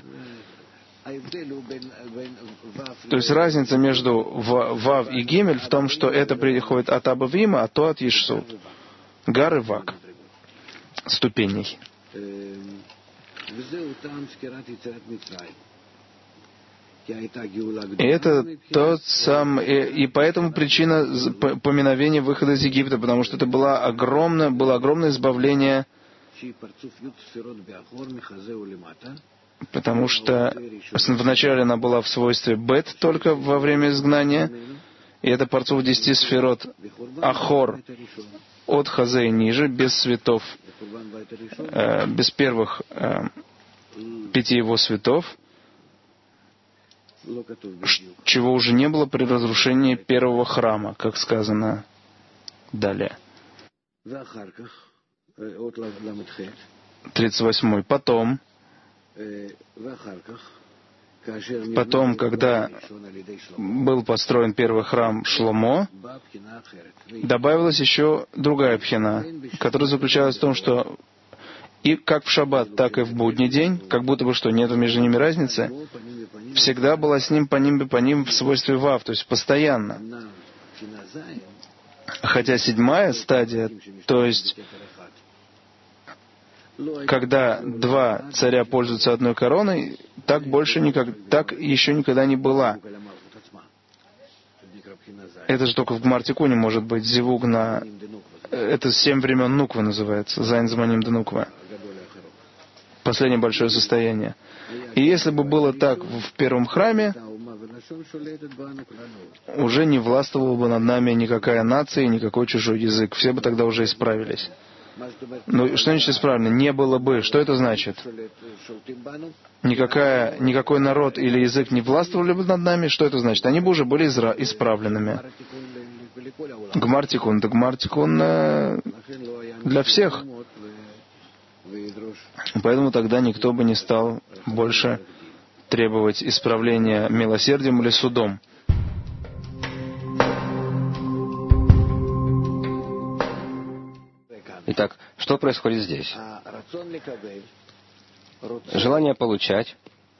То есть разница между Вав и Гимель в том, что это приходит от Абавима, а то от Ешсут. Гар и Вак. Ступеней. И это тот сам, и, и поэтому причина поминовения выхода из Египта, потому что это было огромное, было огромное избавление, потому что вначале она была в свойстве бет только во время изгнания, и это парцуф десяти сферот ахор от хазе и ниже, без светов, э, без первых э, пяти его светов, чего уже не было при разрушении первого храма, как сказано далее. тридцать восьмой. Потом, потом, когда был построен первый храм Шломо, добавилась еще другая пхина, которая заключалась в том, что и как в шаббат, так и в будний день, как будто бы что, нет между ними разницы, всегда была с ним по ним по ним в свойстве вав, то есть постоянно. Хотя седьмая стадия, то есть когда два царя пользуются одной короной, так больше никак, так еще никогда не была. Это же только в Гмар-Тикуне может быть зивуг на... Это семь времен Нуквы называется, Зайн Зманим де Нуква. Последнее большое состояние. И если бы было так в первом храме, уже не властвовала бы над нами никакая нация и никакой чужой язык. Все бы тогда уже исправились. Ну, что значит исправлено? Не было бы. Что это значит? Никакая, никакой народ или язык не властвовали бы над нами. Что это значит? Они бы уже были изра- исправленными. Гмар-Тикун. Да Гмар-Тикун э, для всех. Поэтому тогда никто бы не стал больше требовать исправления милосердием или судом. Итак, что происходит здесь? Желание получать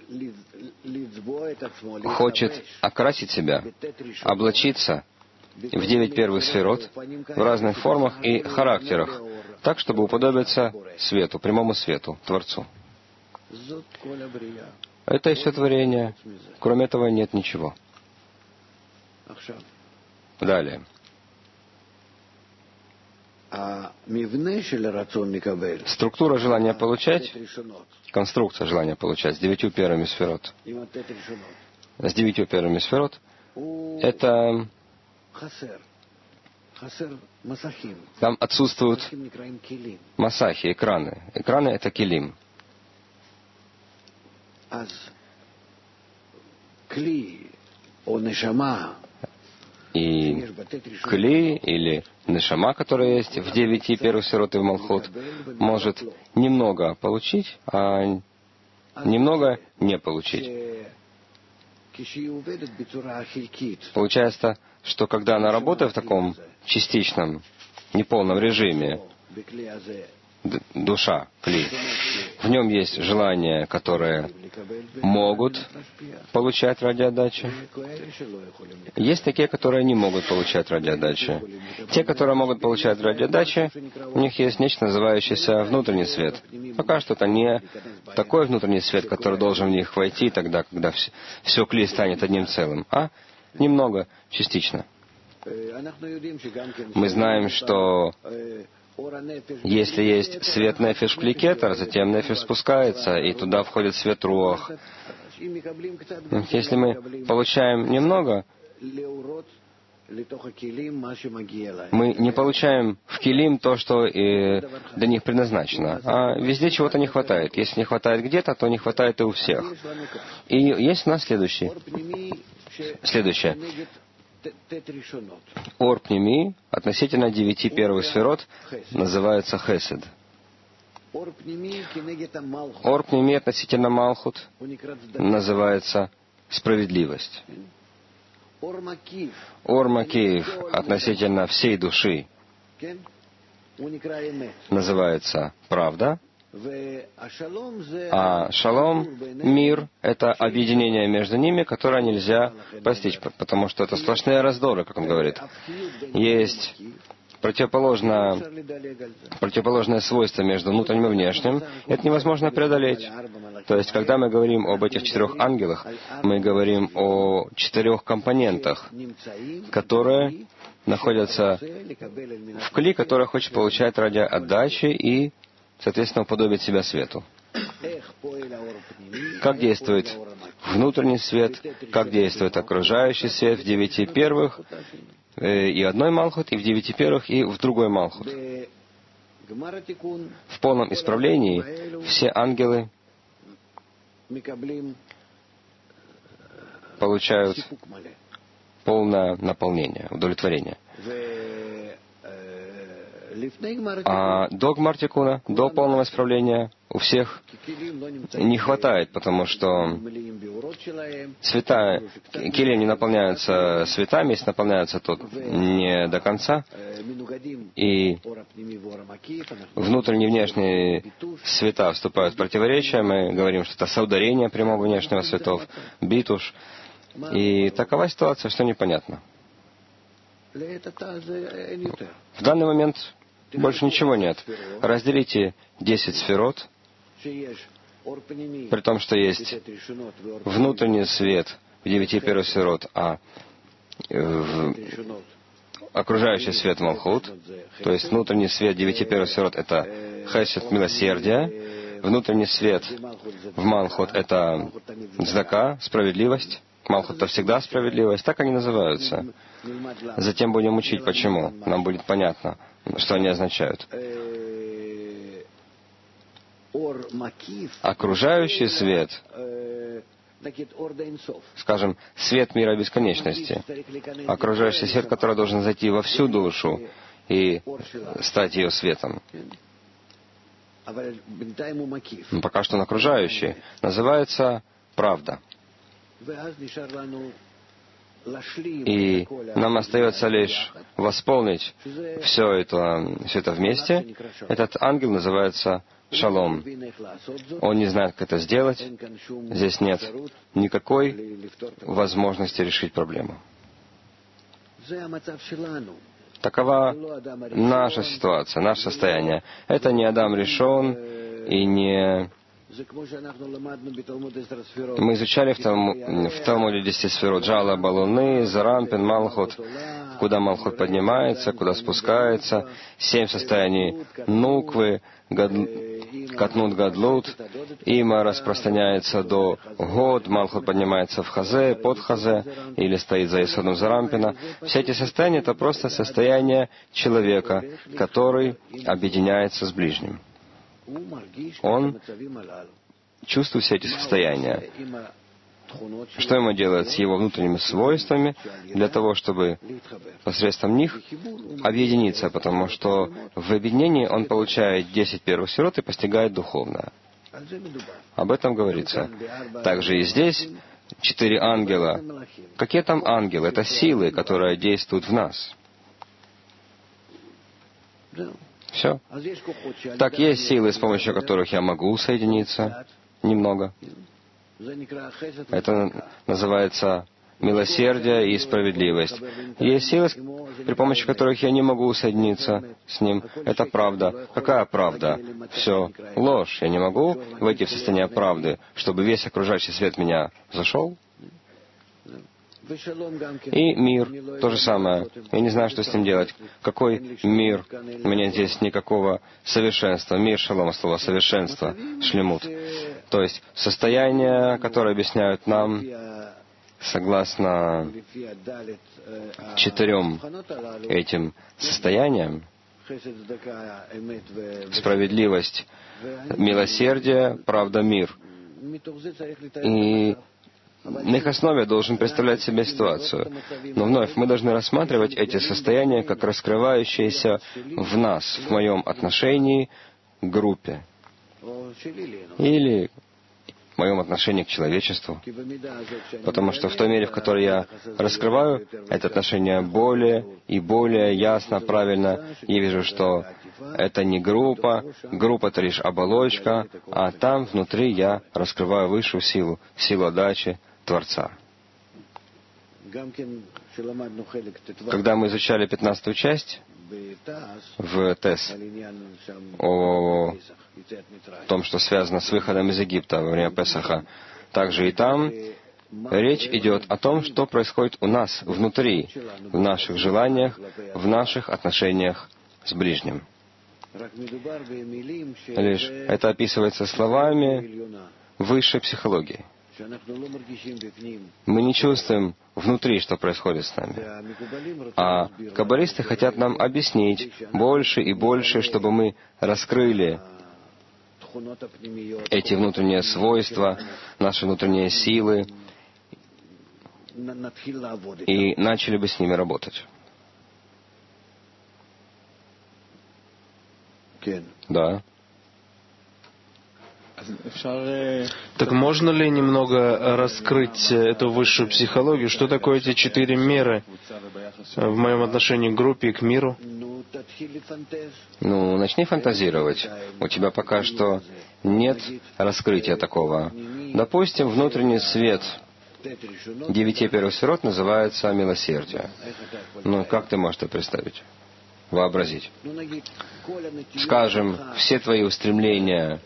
хочет окрасить себя, облачиться в девять первых сферот в разных формах и характерах, так, чтобы уподобиться свету, прямому свету, Творцу. Это и все творение. Кроме этого нет ничего. Далее. Структура желания получать, конструкция желания получать с девятью первыми сферот, с девятью первыми сферот, это там отсутствуют масахи, экраны. Экраны — это килим. И кли или нешама, которая есть в девяти первых сферот и в Малхут, может немного получить, а немного не получить. Получается, что когда она работает в таком частичном, неполном режиме, душа, кли, в нем есть желания, которые могут получать ради отдачи. Есть такие, которые не могут получать ради отдачи. Те, которые могут получать ради отдачи, у них есть нечто, называющееся внутренний свет. Пока что это не такой внутренний свет, который должен в них войти тогда, когда все, все кли станет одним целым, а немного, частично. Мы знаем, что если есть свет нефеш кли кетер, затем нефеш спускается, и туда входит свет руах. Если мы получаем немного, мы не получаем в килим то, что и для них предназначено. А везде чего-то не хватает. Если не хватает где-то, то не хватает и у всех. И есть у нас следующий. Следующее. Ор пними относительно девяти первых сферот называется хесед. Ор пними относительно Малхут называется справедливость. Ор макеев относительно всей души называется правда. А шалом, мир, это объединение между ними, которое нельзя постичь, потому что это сплошные раздоры, как он говорит. Есть противоположно, противоположное свойство между внутренним и внешним, это невозможно преодолеть. То есть, когда мы говорим об этих четырех ангелах, мы говорим о четырех компонентах, которые находятся в кли, который хочет получать ради отдачи и, соответственно, уподобить себя свету. Как действует внутренний свет, как действует окружающий свет в девяти первых, и одной Малхут, и в девяти первых, и в другой Малхут. В полном исправлении все ангелы получают полное наполнение, удовлетворение. А до Гмар-Тикуна, до полного исправления, у всех не хватает, потому что цвета, килим не наполняются цветами, если наполняются, то не до конца. И внутренние и внешние света вступают в противоречие. Мы говорим, что это соударение прямого внешнего светов, битуш. И такова ситуация, что непонятно. В данный момент больше ничего нет. Разделите десять сферот, при том, что есть внутренний свет в девяти первых сферот, а в окружающий свет Малхут, то есть внутренний свет девяти первых сферот — это хесед, милосердие, внутренний свет в Малхут — это цдака, справедливость. Малхут — это всегда справедливость, так они называются. Затем будем учить, почему. Нам будет понятно, что они означают. Окружающий свет, скажем, свет мира бесконечности, окружающий свет, который должен зайти во всю душу и стать ее светом. Но пока что он окружающий, называется правда. И нам остается лишь восполнить все это, все это вместе. Этот ангел называется Шалом. Он не знает, как это сделать. Здесь нет никакой возможности решить проблему. Такова наша ситуация, наше состояние. Это не Адам решен и не... Мы изучали в, Талму, в Талмуде десять сферот Джала, Балуны, Зарампин, Малхут, куда Малхут поднимается, куда спускается, семь состояний Нуквы, гад, Катнут Гадлут, Има распространяется до Год, Малхут поднимается в Хазе, под Хазе, или стоит за Исодом Зарампина. Все эти состояния — это просто состояние человека, который объединяется с ближним. Он чувствует все эти состояния. Что ему делать с его внутренними свойствами для того, чтобы посредством них объединиться, потому что в объединении он получает десять первых сферот и постигает духовное. Об этом говорится. Также и здесь четыре ангела. Какие там ангелы? Это силы, которые действуют в нас. Все. Так, есть силы, с помощью которых я могу соединиться немного. Это называется милосердие и справедливость. Есть силы, при помощи которых я не могу соединиться с ним. Это правда. Какая правда? Все ложь. Я не могу войти в состояние правды, чтобы весь окружающий свет меня зашел. И мир, то же самое. Я не знаю, что с ним делать. Какой мир? У меня здесь никакого совершенства. Мир, шалом, слово совершенство, шлемут. То есть состояние, которое объясняют нам, согласно четырем этим состояниям, справедливость, милосердие, правда, мир. И на их основе должен представлять себе ситуацию. Но вновь мы должны рассматривать эти состояния как раскрывающиеся в нас, в моем отношении к группе. Или в моем отношении к человечеству. Потому что в той мере, в которой я раскрываю это отношение более и более ясно, правильно, я вижу, что это не группа, группа — это лишь оболочка, а там внутри я раскрываю высшую силу, силу отдачи Творца. Когда мы изучали пятнадцатую часть, в ТЭС о том, что связано с выходом из Египта во время Песаха. Также и там речь идет о том, что происходит у нас внутри, в наших желаниях, в наших отношениях с ближним. Лишь это описывается словами высшей психологии. Мы не чувствуем внутри, что происходит с нами. А каббалисты хотят нам объяснить больше и больше, чтобы мы раскрыли эти внутренние свойства, наши внутренние силы, и начали бы с ними работать. Да. Так можно ли немного раскрыть эту высшую психологию? Что такое эти четыре меры в моем отношении к группе и к миру? Ну, начни фантазировать. У тебя пока что нет раскрытия такого. Допустим, внутренний свет девяти первых сферот называется милосердие. Ну, как ты можешь это представить? Вообразить. Скажем, все твои устремления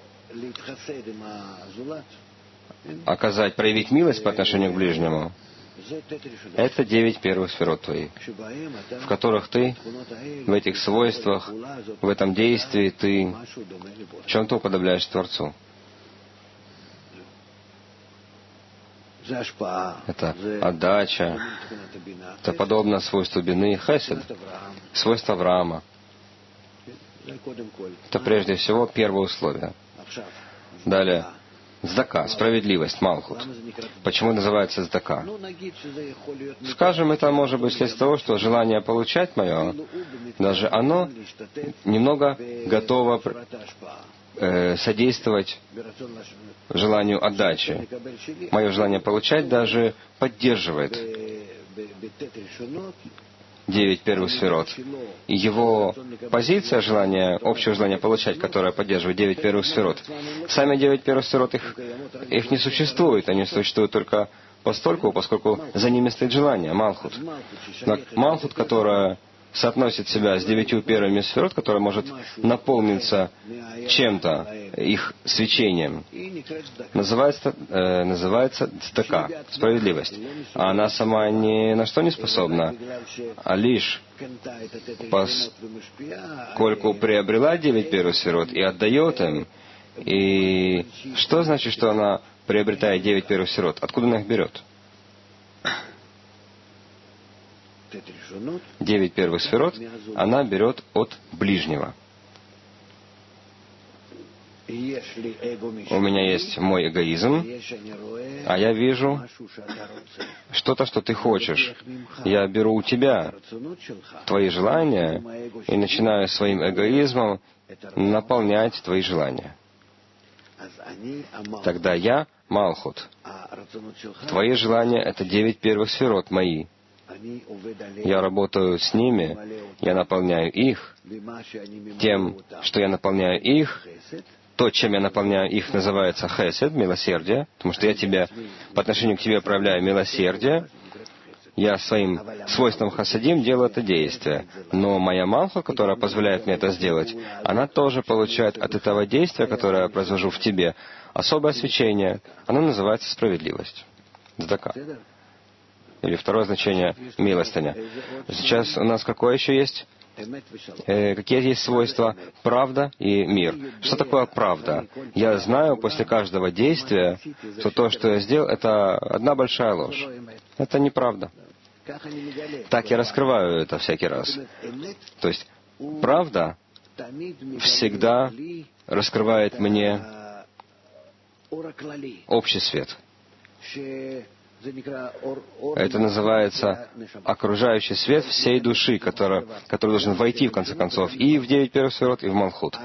оказать, проявить милость по отношению к ближнему, это девять первых сферот твоих, в которых ты, в этих свойствах, в этом действии, ты в чем-то уподобляешь Творцу. Это отдача, это подобно свойству бины, хесед, свойство Авраама. Это прежде всего первое условие. Далее, цдака, справедливость, малхут. Почему называется цдака? Скажем, это может быть вследствие того, что желание получать мое, даже оно немного готово э, содействовать желанию отдачи. Мое желание получать даже поддерживает девять первых сферот. И его позиция желания, общего желания получать, которое поддерживает девять первых сферот, сами девять первых сферот, их, их не существует. Они существуют только постольку, поскольку за ними стоит желание, малхут. Но малхут, которая соотносит себя с девятью первыми сферот, которая может наполниться чем-то, их свечением, называется, э, называется цдака, справедливость. А она сама ни на что не способна, а лишь поскольку приобрела девять первых сферот и отдает им. И что значит, что она приобретает девять первых сферот? Откуда она их берет? Девять первых сферот она берет от ближнего. У меня есть мой эгоизм, а я вижу что-то, что ты хочешь. Я беру у тебя твои желания и начинаю своим эгоизмом наполнять твои желания. Тогда я Малхут. Твои желания — это девять первых сферот мои. Я работаю с ними, я наполняю их. Тем, что я наполняю их, то, чем я наполняю их, называется хесед, милосердие, потому что я тебе, по отношению к тебе проявляю милосердие. Я своим свойством хасадим делаю это действие. Но моя малха, которая позволяет мне это сделать, она тоже получает от этого действия, которое я произвожу в тебе, особое свечение. Оно называется справедливость. Цдака. Или второе значение — милостыня. Сейчас у нас какое еще есть? Э, какие есть свойства? Правда и мир. Что такое правда? Я знаю после каждого действия, что то, что я сделал, это одна большая ложь. Это неправда. Так я раскрываю это всякий раз. То есть правда всегда раскрывает мне общий свет. Это называется окружающий свет всей души, который, который должен войти, в конце концов, и в девять первых сферот, и в Малхут.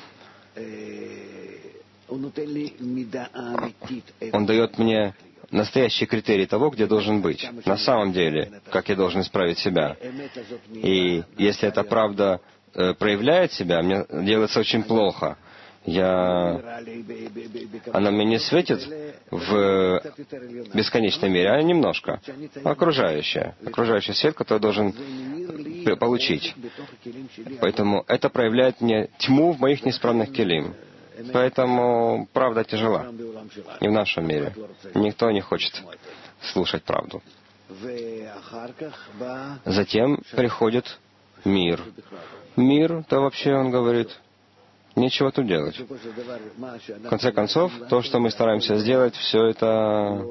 Он дает мне настоящий критерий того, где должен быть. На самом деле, как я должен исправить себя. И если эта правда э, проявляет себя, мне делается очень плохо. Я... Она мне не светит в бесконечной мере, а немножко. Окружающая. Окружающий свет, который должен получить. Поэтому это проявляет мне тьму в моих неисправных келим. Поэтому правда тяжела. И в нашем мире. Никто не хочет слушать правду. Затем приходит мир. Мир, то вообще, он говорит, нечего тут делать. В конце концов, то, что мы стараемся сделать, все это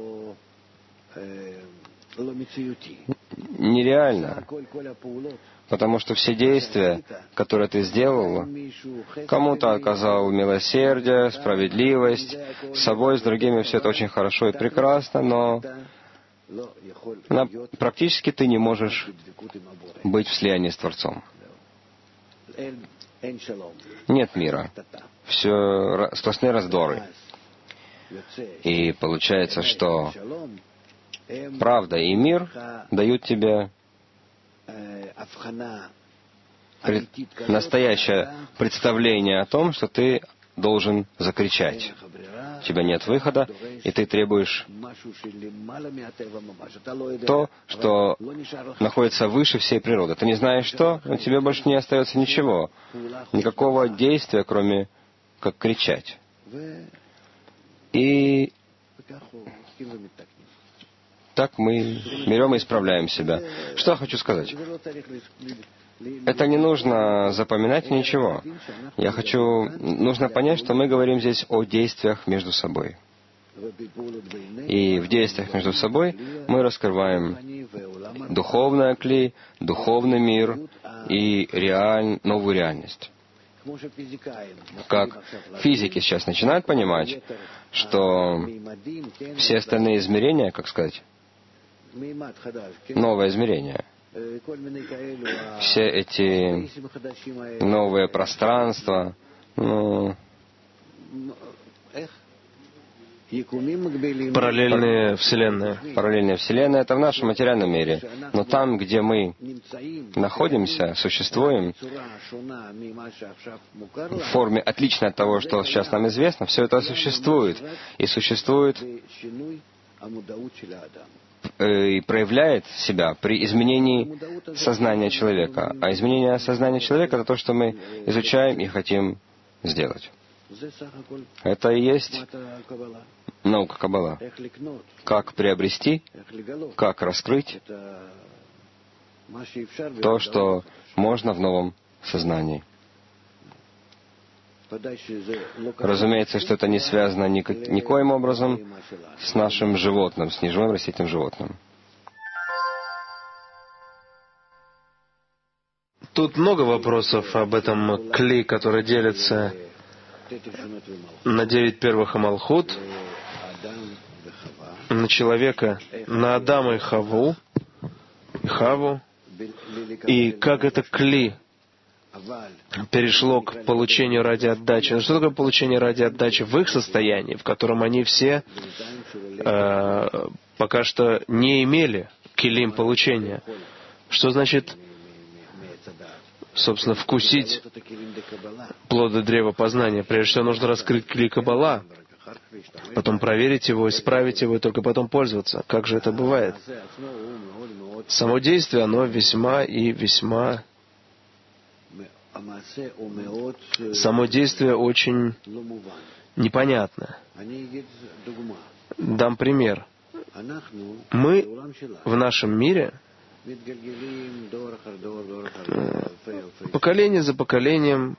нереально. Потому что все действия, которые ты сделал, кому-то оказал милосердие, справедливость, с собой, с другими все это очень хорошо и прекрасно, но на, практически ты не можешь быть в слиянии с Творцом. Нет мира. Все сплошные раздоры. И получается, что правда и мир дают тебе пред, настоящее представление о том, что ты должен закричать. У тебя нет выхода, и ты требуешь то, что находится выше всей природы. Ты не знаешь что, но тебе больше не остается ничего. Никакого действия, кроме как кричать. И так мы берем и исправляем себя. Что я хочу сказать? Это не нужно запоминать ничего. Я хочу... Нужно понять, что мы говорим здесь о действиях между собой. И в действиях между собой мы раскрываем духовное кли, духовный мир и реаль... новую реальность. Как физики сейчас начинают понимать, что все остальные измерения, как сказать, новое измерение, все эти новые пространства, ну, Параллельные вселенные. Параллельные вселенные — это в нашем материальном мире. Но там, где мы находимся, существуем, в форме отличной от того, что сейчас нам известно, все это существует. И существует и проявляет себя при изменении сознания человека. А изменение сознания человека — это то, что мы изучаем и хотим сделать. Это и есть наука Каббала. Как приобрести, как раскрыть то, что можно в новом сознании. Разумеется, что это не связано ни, никоим образом с нашим животным, с неживым растительным животным. Тут много вопросов об этом кли, который делится на девять первых Амалхут, на человека, на Адама и Хаву, и Хаву, и как это кли перешло к получению ради отдачи. Но что такое получение ради отдачи в их состоянии, в котором они все э, пока что не имели килим получения? Что значит, собственно, вкусить плоды древа познания? Прежде всего нужно раскрыть кли Каббала, потом проверить его, исправить его, и только потом пользоваться. Как же это бывает? Само действие, оно весьма и весьма... Само действие очень непонятно. Дам пример. Мы в нашем мире поколение за поколением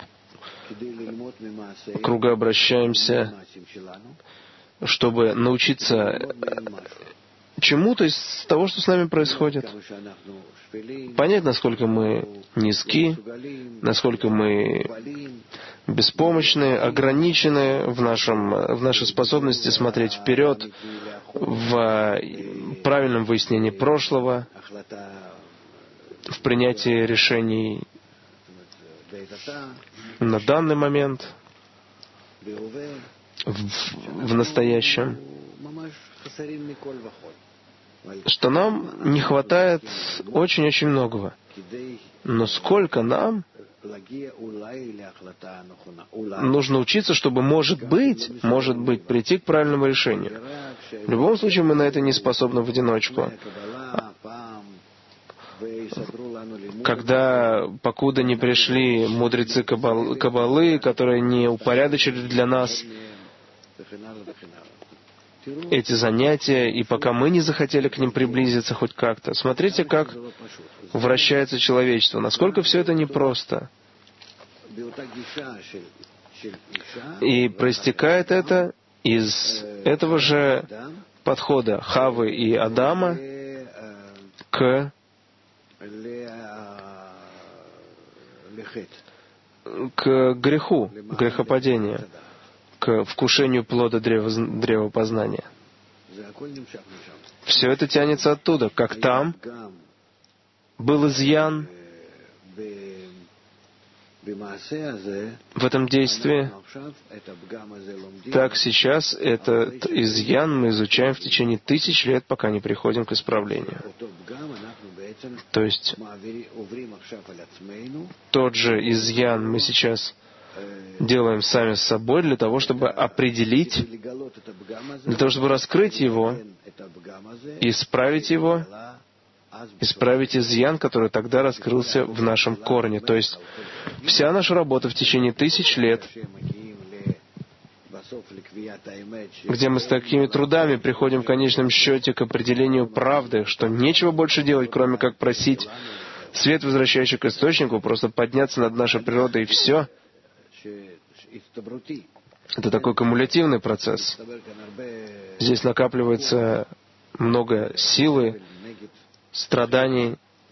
кругообращаемся, чтобы научиться чему-то из того, что с нами происходит. Понять, насколько мы низки, насколько мы беспомощны, ограничены в, нашем, в нашей способности смотреть вперед, в правильном выяснении прошлого, в принятии решений на данный момент, в, в настоящем. Что нам не хватает очень-очень многого. Но сколько нам нужно учиться, чтобы, может быть, может быть, прийти к правильному решению. В любом случае, мы на это не способны в одиночку. когда, покуда не пришли мудрецы Кабал, Кабалы, которые не упорядочили для нас эти занятия, и пока мы не захотели к ним приблизиться хоть как-то. Смотрите, как вращается человечество, насколько все это непросто. И проистекает это из этого же подхода Хавы и Адама к, к греху, грехопадению, к вкушению плода древа, древа познания. Все это тянется оттуда, как там был изъян в этом действии, так сейчас этот изъян мы изучаем в течение тысяч лет, пока не приходим к исправлению. То есть тот же изъян мы сейчас делаем сами с собой для того, чтобы определить, для того, чтобы раскрыть его, исправить его, исправить изъян, который тогда раскрылся в нашем корне. То есть вся наша работа в течение тысяч лет, где мы с такими трудами приходим в конечном счете к определению правды, что нечего больше делать, кроме как просить свет, возвращающий к источнику, просто подняться над нашей природой, и все. Это такой кумулятивный процесс. Здесь накапливается много силы, страданий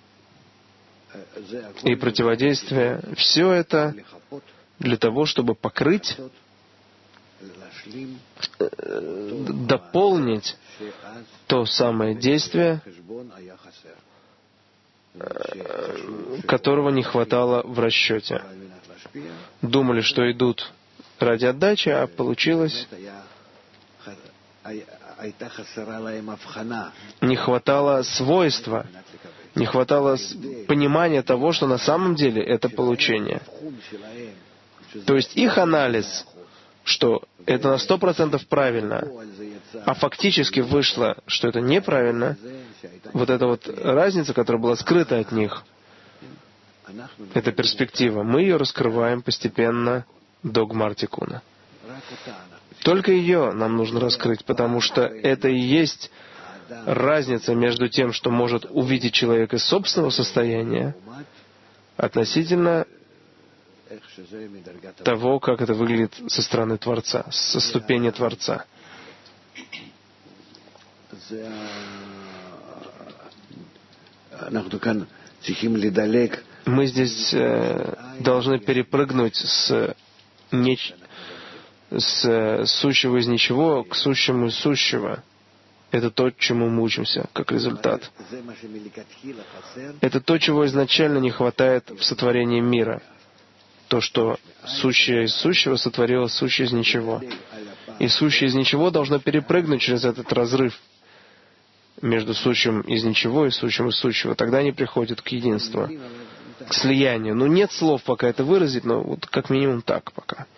и противодействия. Все это для того, чтобы покрыть, дополнить то самое действие, которого не хватало в расчете. Думали, что идут ради отдачи, а получилось, не хватало свойства, не хватало понимания того, что на самом деле это получение. То есть их анализ, что это на сто процентов правильно, а фактически вышло, что это неправильно, вот эта вот разница, которая была скрыта от них, эта перспектива, мы ее раскрываем постепенно до Гмар Тикуна. Только ее нам нужно раскрыть, потому что это и есть разница между тем, что может увидеть человек из собственного состояния, относительно того, как это выглядит со стороны Творца, со ступени Творца. Мы здесь э, должны перепрыгнуть с, неч... с сущего из ничего к сущему из сущего. Это то, чему мы учимся, как результат. Это то, чего изначально не хватает в сотворении мира. То, что сущее из сущего сотворило сущее из ничего. И сущее из ничего должно перепрыгнуть через этот разрыв между сущим из ничего и сущим из сущего. Тогда они приходят к единству, к слиянию. Ну, нет слов пока это выразить, но вот как минимум так пока.